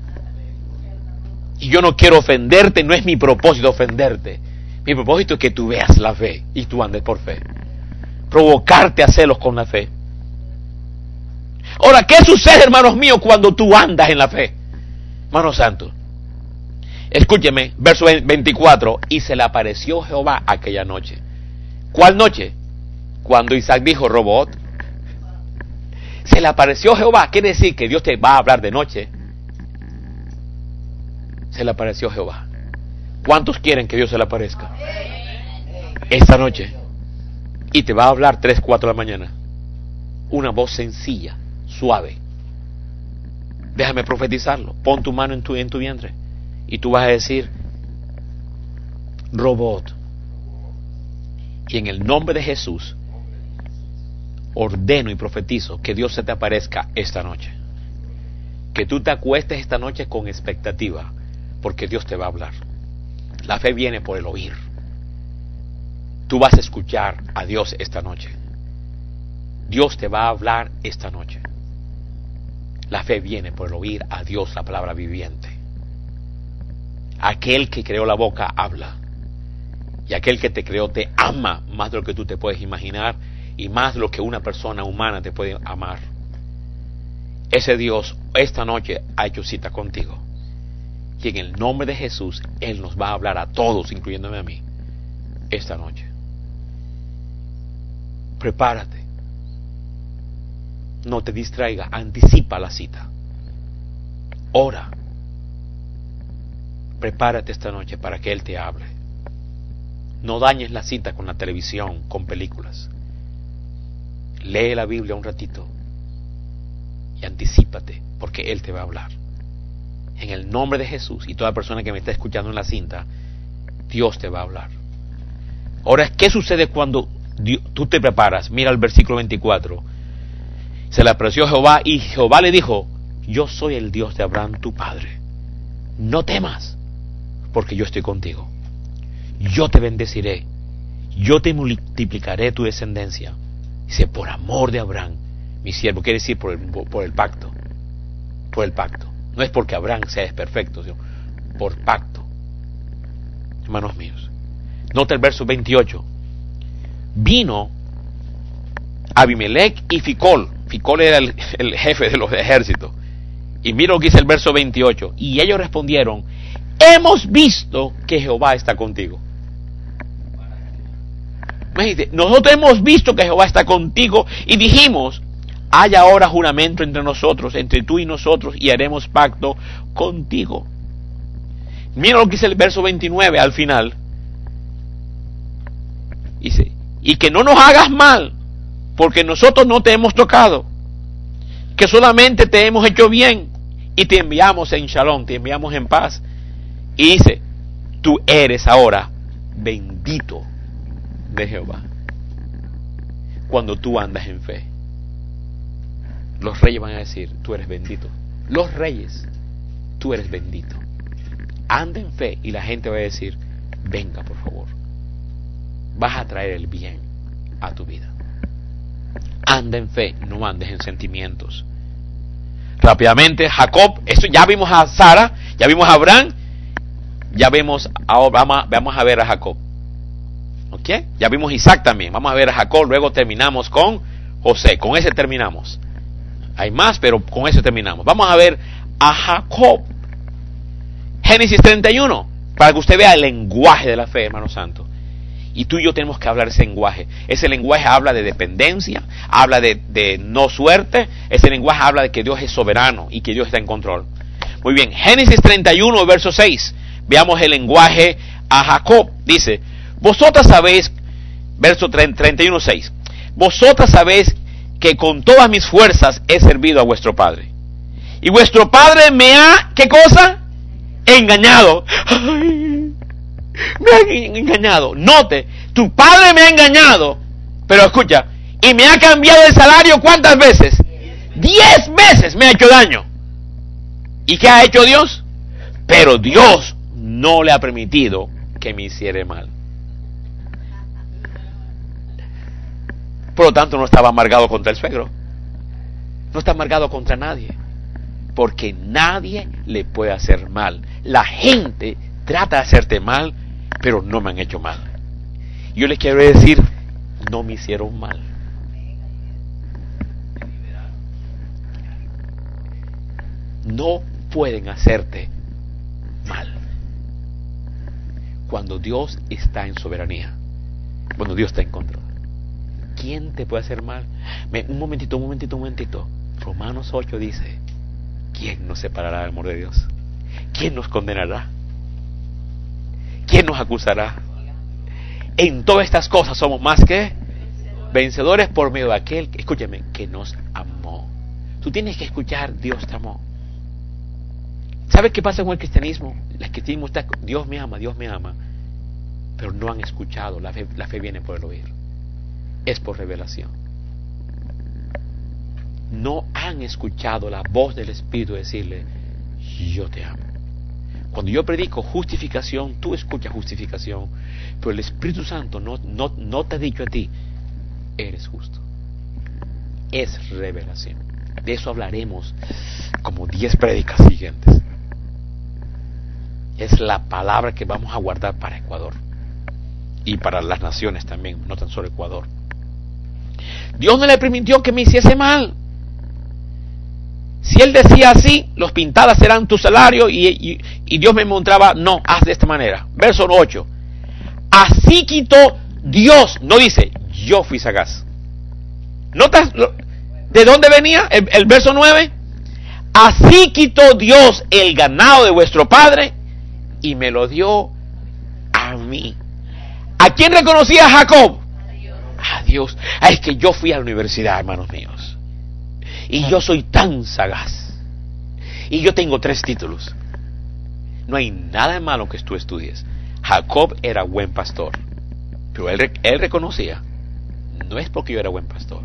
Y yo no quiero ofenderte, no es mi propósito ofenderte. Mi propósito es que tú veas la fe y tú andes por fe. Provocarte a celos con la fe. Ahora, ¿qué sucede, hermanos míos, cuando tú andas en la fe? Hermanos santos, escúcheme, verso 24, y se le apareció Jehová aquella noche. ¿Cuál noche? Cuando Isaac dijo, Roboot. Se le apareció Jehová, quiere decir que Dios te va a hablar de noche. Se le apareció Jehová. ¿Cuántos quieren que Dios se le aparezca? Esta noche. Y te va a hablar 3, 4 de la mañana. Una voz sencilla, suave. Déjame profetizarlo. Pon tu mano en tu vientre. Y tú vas a decir, Roboot. Y en el nombre de Jesús, ordeno y profetizo que Dios se te aparezca esta noche. Que tú te acuestes esta noche con expectativa, porque Dios te va a hablar. La fe viene por el oír. Tú vas a escuchar a Dios esta noche. Dios te va a hablar esta noche. La fe viene por el oír a Dios, la palabra viviente. Aquel que creó la boca habla. Y aquel que te creó te ama más de lo que tú te puedes imaginar y más de lo que una persona humana te puede amar. Ese Dios esta noche ha hecho cita contigo. Y en el nombre de Jesús, Él nos va a hablar a todos, incluyéndome a mí, esta noche. Prepárate. No te distraiga, anticipa la cita. Ora. Prepárate esta noche para que Él te hable. No dañes la cita con la televisión, con películas. Lee la Biblia un ratito y anticípate, porque Él te va a hablar. En el nombre de Jesús, y toda persona que me está escuchando en la cinta, Dios te va a hablar. Ahora, ¿qué sucede cuando tú te preparas? Mira el versículo 24. Se le apareció Jehová y Jehová le dijo, yo soy el Dios de Abraham tu padre. No temas, porque yo estoy contigo. Yo te bendeciré. Yo te multiplicaré tu descendencia. Dice, por amor de Abraham, mi siervo. Quiere decir por el pacto. Por el pacto. No es porque Abraham sea perfecto, sino por pacto. Hermanos míos. Nota el verso 28. Vino Abimelech y Ficol. Ficol era el jefe de los ejércitos. Y mira lo que dice el verso 28. Y ellos respondieron, hemos visto que Jehová está contigo. Nosotros hemos visto que Jehová está contigo y dijimos, hay ahora juramento entre nosotros, entre tú y nosotros, y haremos pacto contigo. Mira lo que dice el verso 29 al final. Dice, y que no nos hagas mal, porque nosotros no te hemos tocado, que solamente te hemos hecho bien, y te enviamos en shalom, te enviamos en paz. Y dice, tú eres ahora bendito de Jehová, cuando tú andas en fe. Los reyes van a decir, tú eres bendito. Los reyes, tú eres bendito. Anda en fe y la gente va a decir, venga por favor. Vas a traer el bien a tu vida. Anda en fe, no andes en sentimientos. Rápidamente, Jacob, esto ya vimos a Sara, ya vimos a Abraham, Ya vemos, ahora vamos a ver a Jacob. ¿Ok? Ya vimos Isaac también. Vamos a ver a Jacob, luego terminamos con José. Con ese terminamos. Hay más, pero con eso terminamos. Vamos a ver a Jacob. Génesis 31, para que usted vea el lenguaje de la fe, hermano santo. Y tú y yo tenemos que hablar ese lenguaje. Ese lenguaje habla de dependencia, habla de no suerte. Ese lenguaje habla de que Dios es soberano y que Dios está en control. Muy bien, Génesis 31, verso 6. Veamos el lenguaje a Jacob. Dice, vosotras sabéis, verso 31, 6. Vosotras sabéis que con todas mis fuerzas he servido a vuestro padre. Y vuestro padre me ha, ¿qué cosa? Engañado. Ay, me ha engañado. Note, tu padre me ha engañado. Pero escucha, y me ha cambiado el salario ¿cuántas veces? 10 veces me ha hecho daño. ¿Y qué ha hecho Dios? Pero Dios no le ha permitido que me hiciera mal. Por lo tanto, no estaba amargado contra el suegro. No está amargado contra nadie. Porque nadie le puede hacer mal. La gente trata de hacerte mal, pero no me han hecho mal. Yo les quiero decir, no me hicieron mal. No pueden hacerte mal. Cuando Dios está en soberanía, cuando Dios está en control, ¿quién te puede hacer mal? Un momentito. Romanos 8 dice, ¿quién nos separará del amor de Dios? ¿Quién nos condenará? ¿Quién nos acusará? En todas estas cosas somos más que vencedores por medio de aquel, escúchame, que nos amó. Tú tienes que escuchar, Dios te amó. ¿Sabes qué pasa con el cristianismo? El cristianismo está, Dios me ama, pero no han escuchado. La fe viene por el oír. Es por revelación. No han escuchado la voz del Espíritu decirle, yo te amo. Cuando yo predico justificación, tú escuchas justificación, pero el Espíritu Santo no te ha dicho a ti, eres justo. Es revelación. De eso hablaremos como 10 prédicas siguientes. Es la palabra que vamos a guardar para Ecuador y para las naciones también, no tan solo Ecuador. Dios no le permitió que me hiciese mal. Si Él decía así, los pintadas serán tu salario, y Dios me mostraba, no, haz de esta manera. Verso 8. Así quitó Dios, no dice, yo fui sagaz. ¿Notas de dónde venía el verso 9? Así quitó Dios el ganado de vuestro padre y me lo dio a mí. ¿A quién reconocía Jacob? A Dios. Es que yo fui a la universidad, hermanos míos, y yo soy tan sagaz, y yo tengo 3 títulos. No hay nada de malo que tú estudies. Jacob era buen pastor, pero él reconocía, no es porque yo era buen pastor,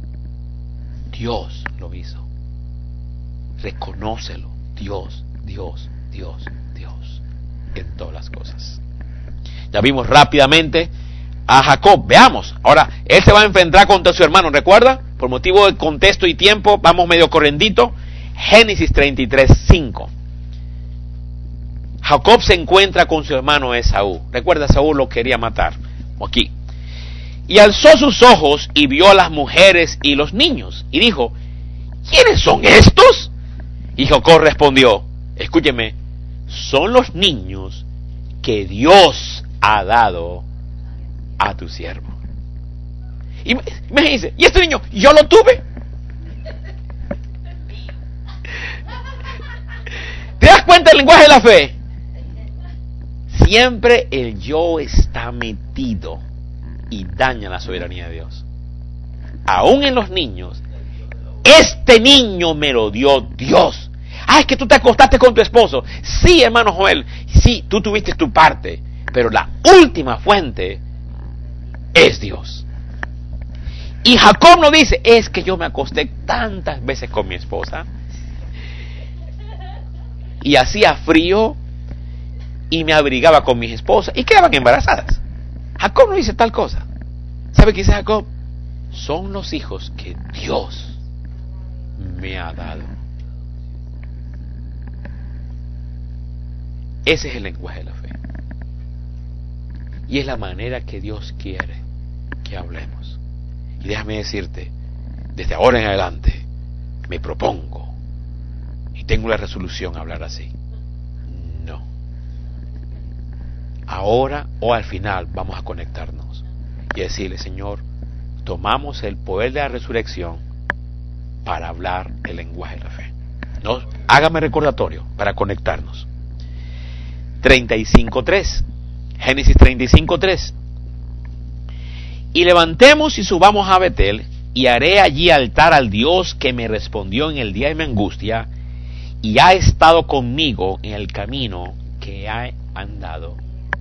Dios lo hizo. Reconócelo. Dios en todas las cosas. Ya vimos rápidamente a Jacob. Veamos, ahora él se va a enfrentar contra su hermano, ¿recuerda? Por motivo de contexto y tiempo, vamos medio correndito. Génesis 33:5. Jacob se encuentra con su hermano Esaú. Recuerda, Esaú lo quería matar. Aquí. Y alzó sus ojos y vio a las mujeres y los niños. Y dijo, ¿quiénes son estos? Y Jacob respondió, escúcheme, son los niños que Dios ha dado a tu siervo. Y me dice, ¿y este niño? Yo lo tuve. ¿Te das cuenta del lenguaje de la fe? Siempre el yo está metido y daña la soberanía de Dios. Aún en los niños, este niño me lo dio Dios. Es que tú te acostaste con tu esposo. Sí, hermano Joel, sí, tú tuviste tu parte, pero la última fuente es Dios. Y Jacob no dice, es que yo me acosté tantas veces con mi esposa y hacía frío y me abrigaba con mis esposas y quedaban embarazadas. Jacob no dice tal cosa. ¿Sabe qué dice Jacob? Son los hijos que Dios me ha dado. Ese es el lenguaje de la fe. Y es la manera que Dios quiere que hablemos. Y déjame decirte, desde ahora en adelante, me propongo y tengo la resolución a hablar así. No. Ahora o al final vamos a conectarnos y decirle, Señor, tomamos el poder de la resurrección para hablar el lenguaje de la fe. No, hágame recordatorio para conectarnos. 35:3, Génesis 35:3. Y levantemos y subamos a Betel, y haré allí altar al Dios que me respondió en el día de mi angustia, y ha estado conmigo en el camino que he andado.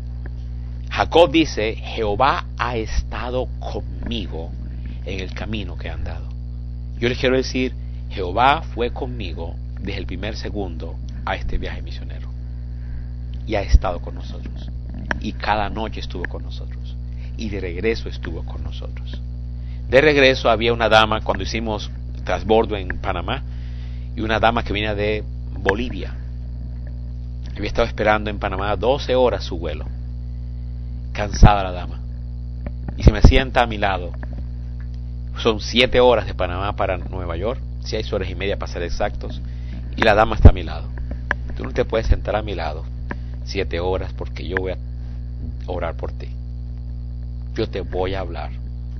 Jacob dice, Jehová ha estado conmigo en el camino que he andado. Yo les quiero decir, Jehová fue conmigo desde el primer segundo a este viaje misionero. Y ha estado con nosotros. Y cada noche estuvo con nosotros. Y de regreso estuvo con nosotros. De regreso había una dama, cuando hicimos transbordo en Panamá, y una dama que venía de Bolivia. Había estado esperando en Panamá 12 horas su vuelo. Cansada la dama. Y se me sienta a mi lado. Son 7 horas de Panamá para Nueva York, 6 horas y media para ser exactos, y la dama está a mi lado. Tú no te puedes sentar a mi lado 7 horas porque yo voy a orar por ti. Yo te voy a hablar.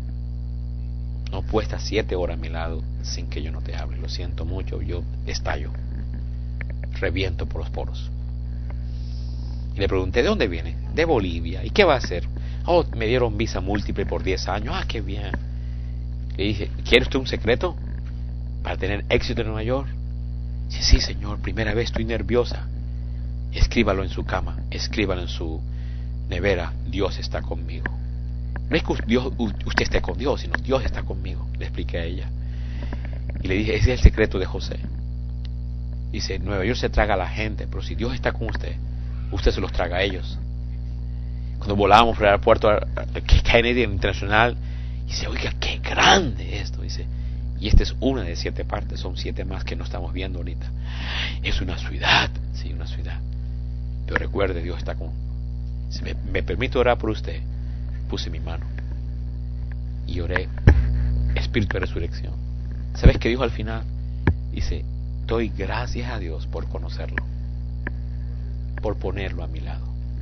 No puedes estar 7 horas a mi lado sin que yo no te hable. Lo siento mucho, yo estallo. Reviento por los poros. Y le pregunté, ¿de dónde viene? De Bolivia. ¿Y qué va a hacer? Oh, me dieron visa múltiple por 10 años. Ah, qué bien. Le dije, ¿quiere usted un secreto para tener éxito en Nueva York? Dice, sí, señor, primera vez estoy nerviosa. Escríbalo en su cama, escríbalo en su nevera. Dios está conmigo. No es que usted esté con Dios, sino Dios está conmigo. Le expliqué a ella. Y le dije, ese es el secreto de José. Dice, en Nueva York se traga a la gente, pero si Dios está con usted, usted se los traga a ellos. Cuando volábamos por el aeropuerto Kennedy Internacional, dice, oiga, qué grande esto. Dice, y esta es una de 7 partes, son 7 más que no estamos viendo ahorita. Es una ciudad, sí, una ciudad. Pero recuerde, Dios está con. Si me permite orar por usted, puse mi mano y oré, espíritu de resurrección. ¿Sabes qué dijo al final? Dice, doy gracias a Dios por conocerlo, por ponerlo a mi lado.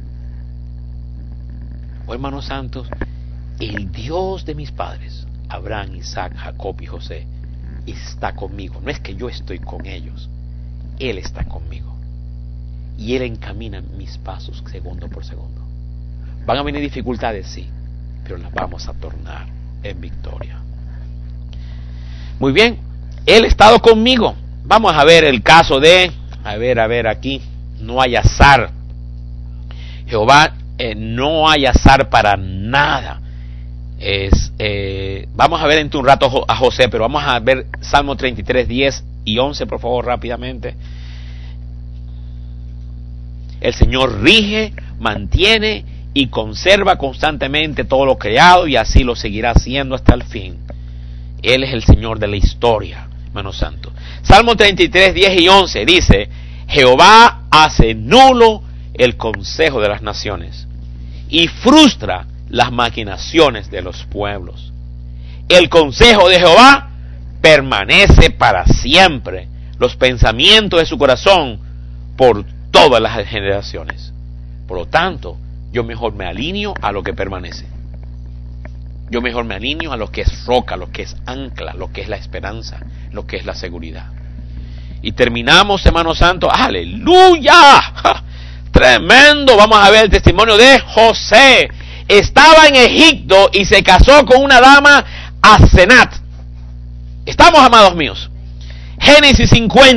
Oh, hermanos santos, el Dios de mis padres, Abraham, Isaac, Jacob y José, está conmigo. No es que yo estoy con ellos, Él está conmigo. Y Él encamina mis pasos segundo por segundo. Van a venir dificultades, sí, pero las vamos a tornar en victoria. Muy bien, Él ha estado conmigo. Vamos a ver el caso de, a ver aquí, no hay azar. Jehová, no hay azar para nada. Vamos a ver en un rato a José, pero vamos a ver Salmo 33, 10 y 11, por favor, rápidamente. El Señor rige, mantiene y conserva constantemente todo lo creado, y así lo seguirá haciendo hasta el fin. Él es el Señor de la historia, hermanos santos. Salmo 33, 10 y 11 dice, Jehová hace nulo el consejo de las naciones y frustra las maquinaciones de los pueblos. El consejo de Jehová permanece para siempre, los pensamientos de su corazón por todas las generaciones. Por lo tanto, yo mejor me alineo a lo que permanece. Yo mejor me alineo a lo que es roca, lo que es ancla, lo que es la esperanza, lo que es la seguridad. Y terminamos, hermanos santos, ¡aleluya! ¡Ja! Tremendo. Vamos a ver el testimonio de José. Estaba en Egipto y se casó con una dama, Asenat. Estamos, amados míos. Génesis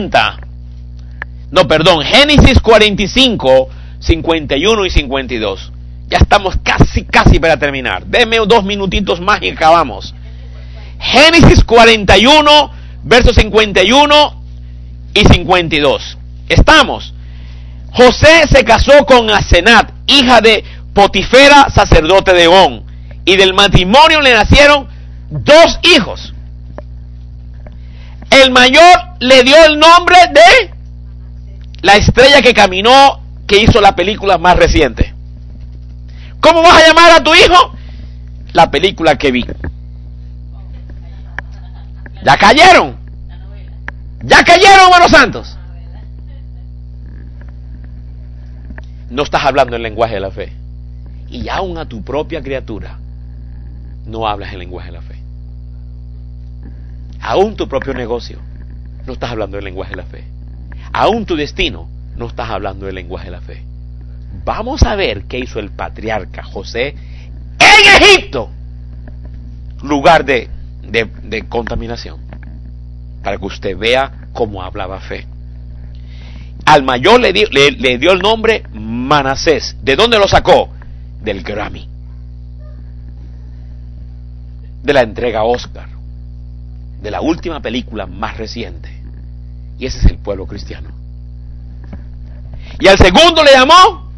45, 51 y 52. Ya estamos casi para terminar. Denme 2 minutitos más y acabamos. Génesis 41, versos 51 y 52. Estamos. José se casó con Asenat, hija de Potifera, sacerdote de On, y del matrimonio le nacieron 2 hijos. El mayor le dio el nombre de la estrella que caminó que hizo la película más reciente? ¿Cómo vas a llamar a tu hijo? La película que vi. ¿Ya cayeron? ¿Ya cayeron, hermanos santos? No estás hablando el lenguaje de la fe. Y aún a tu propia criatura no hablas el lenguaje de la fe. Aún tu propio negocio no estás hablando el lenguaje de la fe. Aún tu destino no estás hablando el lenguaje de la fe. Vamos a ver qué hizo el patriarca José en Egipto, lugar de contaminación, para que usted vea cómo hablaba fe. Al mayor le dio el nombre Manasés. ¿De dónde lo sacó? Del Grammy, de la entrega Oscar, de la última película más reciente. Y ese es el pueblo cristiano. Y al segundo le llamó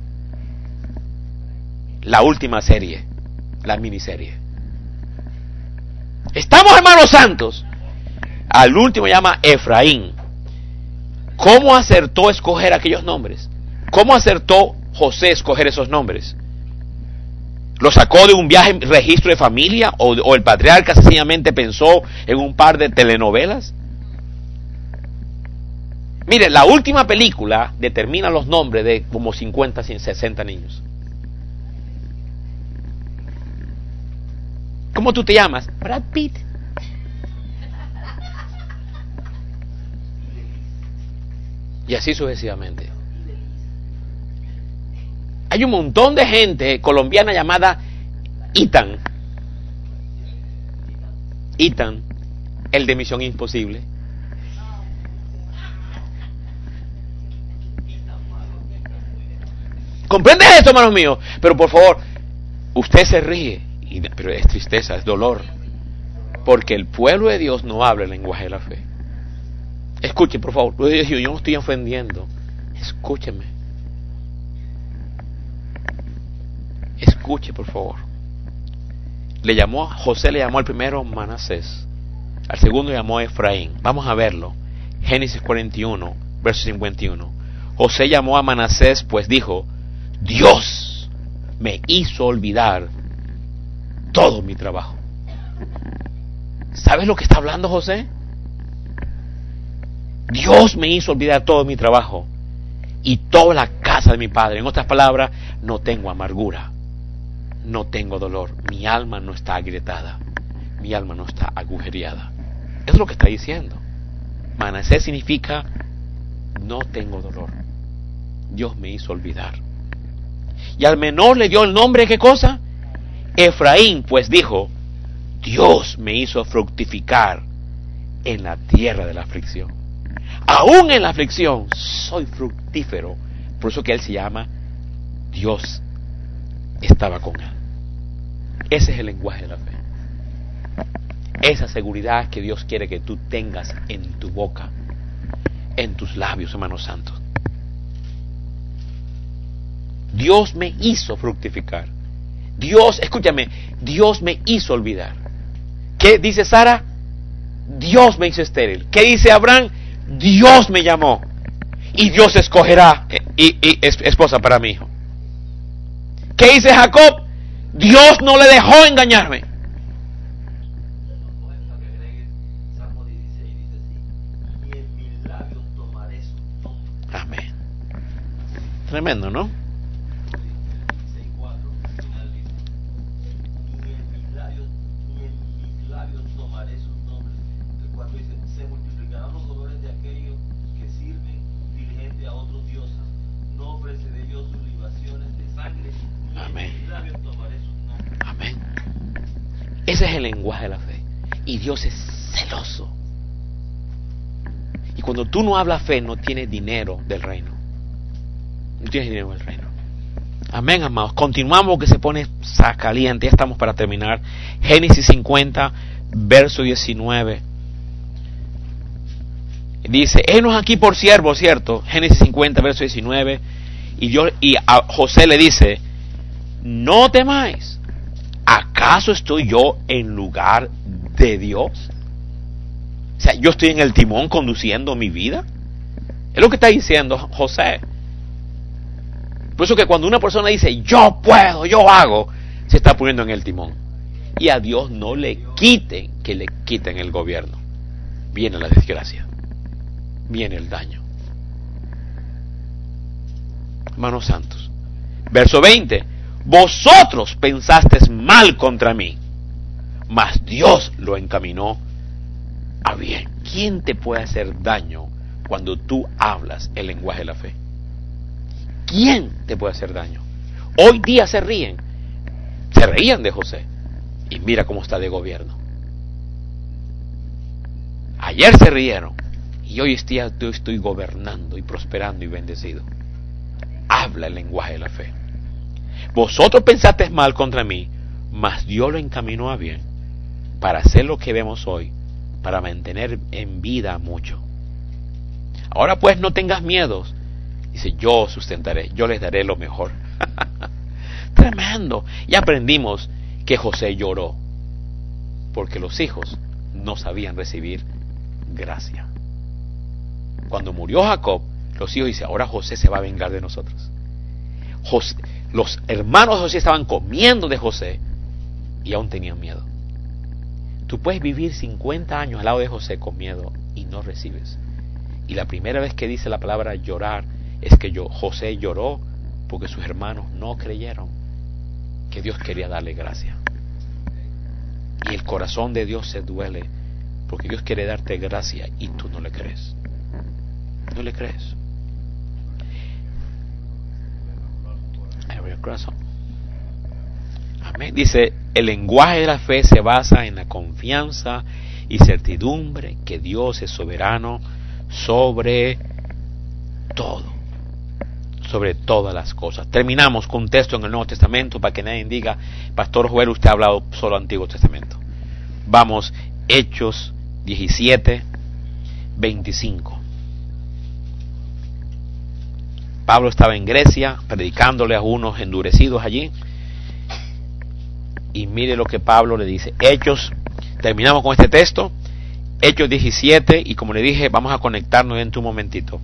la última serie, la miniserie. Estamos, hermanos santos. Al último llama Efraín. ¿Cómo acertó escoger aquellos nombres? ¿Cómo acertó José escoger esos nombres? ¿Lo sacó de un viaje en registro de familia? ¿O el patriarca sencillamente pensó en un par de telenovelas? Mire, la última película determina los nombres de como 50, 60 niños. ¿Cómo tú te llamas? Brad Pitt. Y así sucesivamente. Hay un montón de gente colombiana llamada Ethan. Ethan, el de Misión Imposible. ¿Comprende esto, hermanos míos? Pero por favor, usted se ríe, pero es tristeza, es dolor. Porque el pueblo de Dios no habla el lenguaje de la fe. Escuche, por favor. Yo no estoy ofendiendo. Escúcheme. Escuche, por favor. José le llamó al primero Manasés. Al segundo llamó Efraín. Vamos a verlo. Génesis 41, verso 51. José llamó a Manasés, pues dijo: Dios me hizo olvidar todo mi trabajo. ¿Sabes lo que está hablando José? Dios me hizo olvidar todo mi trabajo y toda la casa de mi padre. En otras palabras, no tengo amargura, no tengo dolor, mi alma no está agrietada, mi alma no está agujereada. Eso es lo que está diciendo. Manasés significa no tengo dolor. Dios me hizo olvidar. Y al menor le dio el nombre, ¿qué cosa? Efraín, pues dijo: Dios me hizo fructificar en la tierra de la aflicción. Aún en la aflicción soy fructífero. Por eso que él se llama Dios estaba con él. Ese es el lenguaje de la fe. Esa seguridad que Dios quiere que tú tengas en tu boca, en tus labios, hermanos santos. Dios me hizo fructificar. Dios, escúchame, Dios me hizo olvidar. ¿Qué dice Sara? Dios me hizo estéril. ¿Qué dice Abraham? Dios me llamó y Dios escogerá esposa para mi hijo. ¿Qué dice Jacob? Dios no le dejó engañarme. Amén. Tremendo, ¿no? Ese es el lenguaje de la fe. Y Dios es celoso. Y cuando tú no hablas fe, no tienes dinero del reino. No tienes dinero del reino. Amén, amados. Continuamos, que se pone caliente. Ya estamos para terminar. Génesis 50, verso 19. Dice: henos aquí por siervos, ¿cierto? Génesis 50, verso 19. Y a José le dice: no temáis. ¿Acaso estoy yo en lugar de Dios? O sea, yo estoy en el timón conduciendo mi vida. Es lo que está diciendo José. Por eso que cuando una persona dice, yo puedo, yo hago, se está poniendo en el timón. Y a Dios no le quiten, que le quiten el gobierno. Viene la desgracia, viene el daño. Hermanos santos, verso 20: vosotros pensasteis mal contra mí, mas Dios lo encaminó a bien. ¿Quién te puede hacer daño cuando tú hablas el lenguaje de la fe? ¿Quién te puede hacer daño? Hoy día se ríen. Se reían de José. Y mira cómo está de gobierno. Ayer se rieron. Y hoy estoy gobernando y prosperando y bendecido. Habla el lenguaje de la fe. Vosotros pensasteis mal contra mí, mas Dios lo encaminó a bien, para hacer lo que vemos hoy, para mantener en vida a mucho. Ahora pues no tengas miedos. Dice, yo sustentaré, yo les daré lo mejor. Tremendo. Y aprendimos que José lloró, porque los hijos no sabían recibir gracia. Cuando murió Jacob, los hijos dicen, ahora José se va a vengar de nosotros. Los hermanos de José estaban comiendo de José y aún tenían miedo. Tú puedes vivir 50 años al lado de José con miedo y no recibes. Y la primera vez que dice la palabra llorar es que José lloró porque sus hermanos no creyeron que Dios quería darle gracia. Y el corazón de Dios se duele porque Dios quiere darte gracia y tú no le crees. No le crees. Amén. Dice, el lenguaje de la fe se basa en la confianza y certidumbre que Dios es soberano sobre todo, sobre todas las cosas. Terminamos con un texto en el Nuevo Testamento para que nadie diga, Pastor Joel, usted ha hablado solo Antiguo Testamento. Vamos, Hechos 17, 25. Pablo estaba en Grecia predicándole a unos endurecidos allí. Y mire lo que Pablo le dice. Hechos, terminamos con este texto. Hechos 17, y como le dije, vamos a conectarnos dentro de un momentito.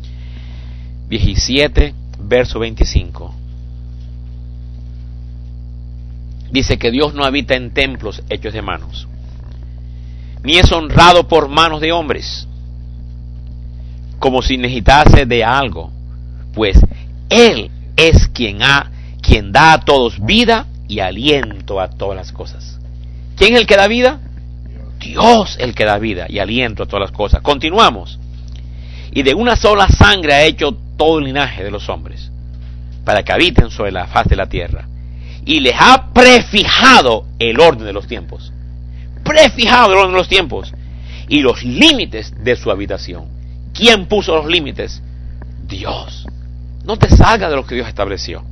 17, verso 25. Dice que Dios no habita en templos hechos de manos, ni es honrado por manos de hombres, como si necesitase de algo, pues Él es quien da a todos vida y aliento a todas las cosas. ¿Quién es el que da vida? Dios el que da vida y aliento a todas las cosas. Continuamos. Y de una sola sangre ha hecho todo el linaje de los hombres, para que habiten sobre la faz de la tierra. Y les ha prefijado el orden de los tiempos. Prefijado el orden de los tiempos. Y los límites de su habitación. ¿Quién puso los límites? Dios. No te salgas de lo que Dios estableció.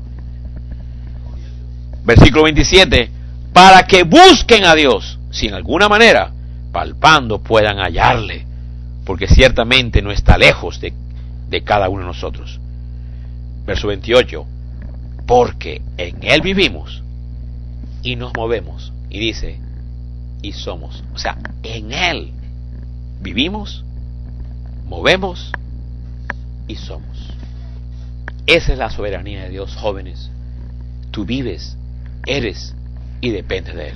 Versículo 27. Para que busquen a Dios, si en alguna manera, palpando, puedan hallarle, porque ciertamente no está lejos de cada uno de nosotros. Verso 28. Porque en Él vivimos y nos movemos. Y dice, y somos. O sea, en Él vivimos, movemos y somos. Esa es la soberanía de Dios, jóvenes. Tú vives, eres y dependes de Él.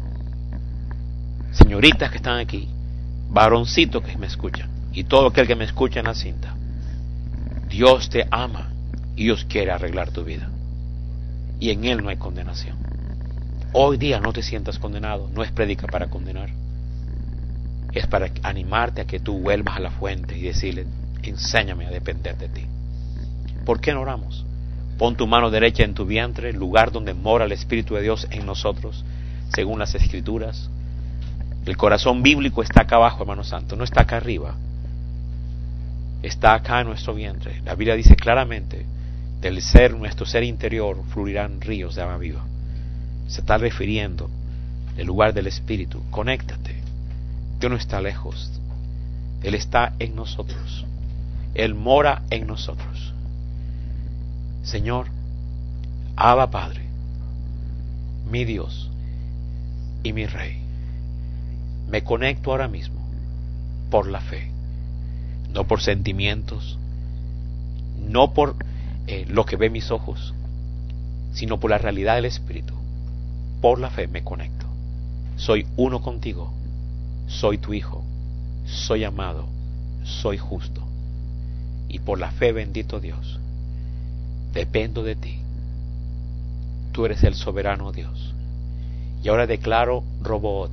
Señoritas que están aquí, varoncitos que me escuchan, y todo aquel que me escucha en la cinta, Dios te ama y Dios quiere arreglar tu vida. Y en Él no hay condenación. Hoy día no te sientas condenado. No es prédica para condenar. Es para animarte a que tú vuelvas a la fuente y decirle, enséñame a depender de ti. ¿Por qué no oramos? Pon tu mano derecha en tu vientre, el lugar donde mora el Espíritu de Dios en nosotros, según las Escrituras. El corazón bíblico está acá abajo, hermano santo, no está acá arriba. Está acá en nuestro vientre. La Biblia dice claramente, del nuestro ser interior, fluirán ríos de agua viva. Se está refiriendo al lugar del Espíritu. Conéctate. Dios no está lejos. Él está en nosotros. Él mora en nosotros. Señor, Abba Padre, mi Dios y mi Rey, me conecto ahora mismo por la fe, no por sentimientos, no por lo que ven mis ojos, sino por la realidad del Espíritu. Por la fe me conecto. Soy uno contigo. Soy tu hijo. Soy amado. Soy justo. Y por la fe, bendito Dios, dependo de ti. Tú eres el soberano Dios. Y ahora declaro, Robot,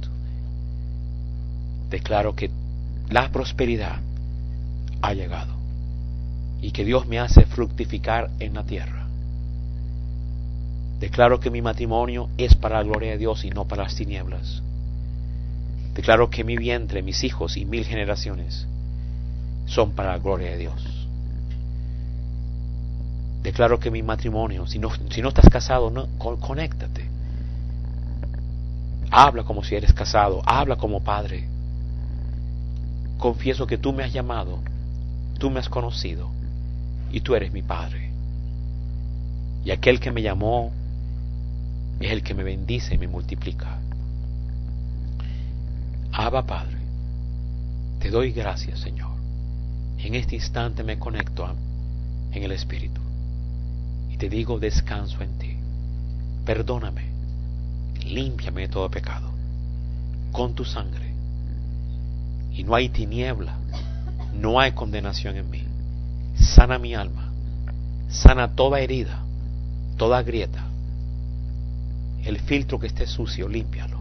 declaro que la prosperidad ha llegado y que Dios me hace fructificar en la tierra. Declaro que mi matrimonio es para la gloria de Dios y no para las tinieblas. Declaro que mi vientre, mis hijos y 1000 generaciones son para la gloria de Dios. Declaro que mi matrimonio, si no estás casado, conéctate. Habla como si eres casado, habla como padre. Confieso que tú me has llamado, tú me has conocido y tú eres mi padre. Y aquel que me llamó es el que me bendice y me multiplica. Abba, Padre, te doy gracias, Señor. En este instante me conecto en el Espíritu y te digo, descanso en ti. Perdóname, límpiame de todo pecado con tu sangre. Y no hay tiniebla, no hay condenación en mí. Sana mi alma, sana toda herida, toda grieta. El filtro que esté sucio, límpialo.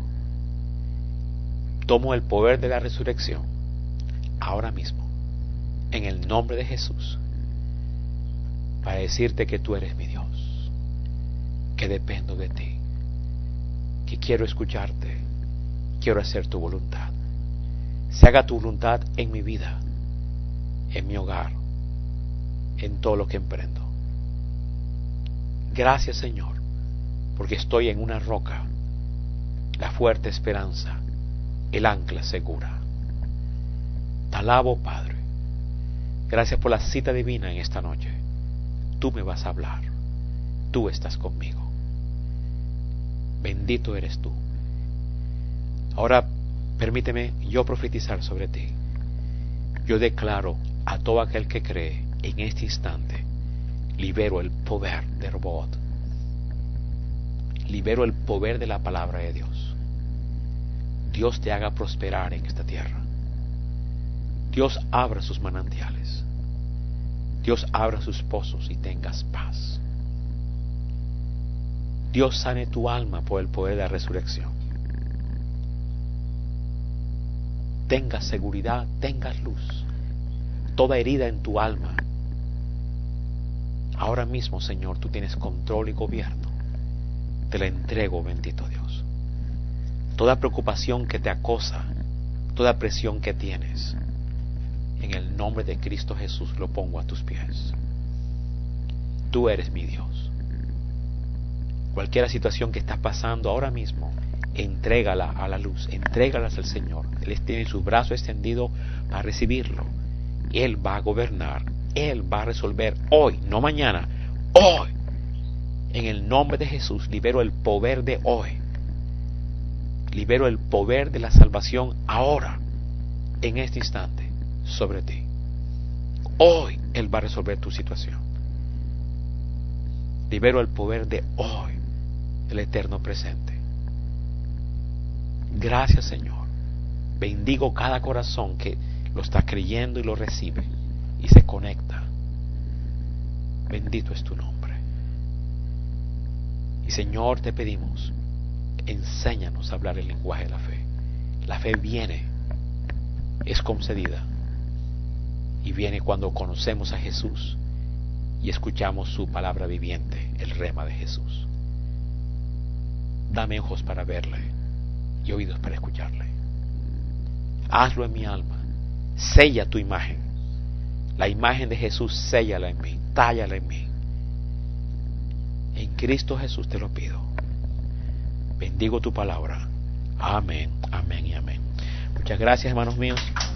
Tomo el poder de la resurrección ahora mismo, en el nombre de Jesús, para decirte que tú eres mi Dios, que dependo de ti, que quiero escucharte, quiero hacer tu voluntad. Se haga tu voluntad en mi vida, en mi hogar, en todo lo que emprendo. Gracias, Señor, porque estoy en una roca, la fuerte esperanza, el ancla segura. Te alabo, Padre. Gracias por la cita divina en esta noche. Tú me vas a hablar. Tú estás conmigo. Bendito eres tú. Ahora permíteme yo profetizar sobre ti. Yo declaro a todo aquel que cree en este instante, libero el poder de Robot. Libero el poder de la palabra de Dios. Dios te haga prosperar en esta tierra. Dios abra sus manantiales. Dios abra sus pozos y tengas paz. Dios sane tu alma por el poder de la resurrección. Tengas seguridad, tengas luz. Toda herida en tu alma. Ahora mismo, Señor, tú tienes control y gobierno. Te la entrego, bendito Dios. Toda preocupación que te acosa, toda presión que tienes, en el nombre de Cristo Jesús lo pongo a tus pies. Tú eres mi Dios. Cualquier situación que estás pasando ahora mismo, entrégala a la luz, entrégalas al Señor. Él tiene su brazo extendido para recibirlo. Él va a gobernar, Él va a resolver hoy, no mañana, hoy. En el nombre de Jesús libero el poder de hoy. Libero el poder de la salvación ahora, en este instante, sobre ti. Hoy Él va a resolver tu situación. Libero el poder de hoy, el eterno presente. Gracias, Señor. Bendigo cada corazón que lo está creyendo y lo recibe y se conecta. Bendito es tu nombre. Y Señor, te pedimos, enséñanos a hablar el lenguaje de la fe. La fe viene, es concedida, y viene cuando conocemos a Jesús y escuchamos su palabra viviente, el rema de Jesús. Dame ojos para verle y oídos para escucharle. Hazlo en mi alma. Sella tu imagen. La imagen de Jesús, séllala en mí, tállala en mí. En Cristo Jesús te lo pido. Bendigo tu palabra. Amén, amén y amén. Muchas gracias, hermanos míos.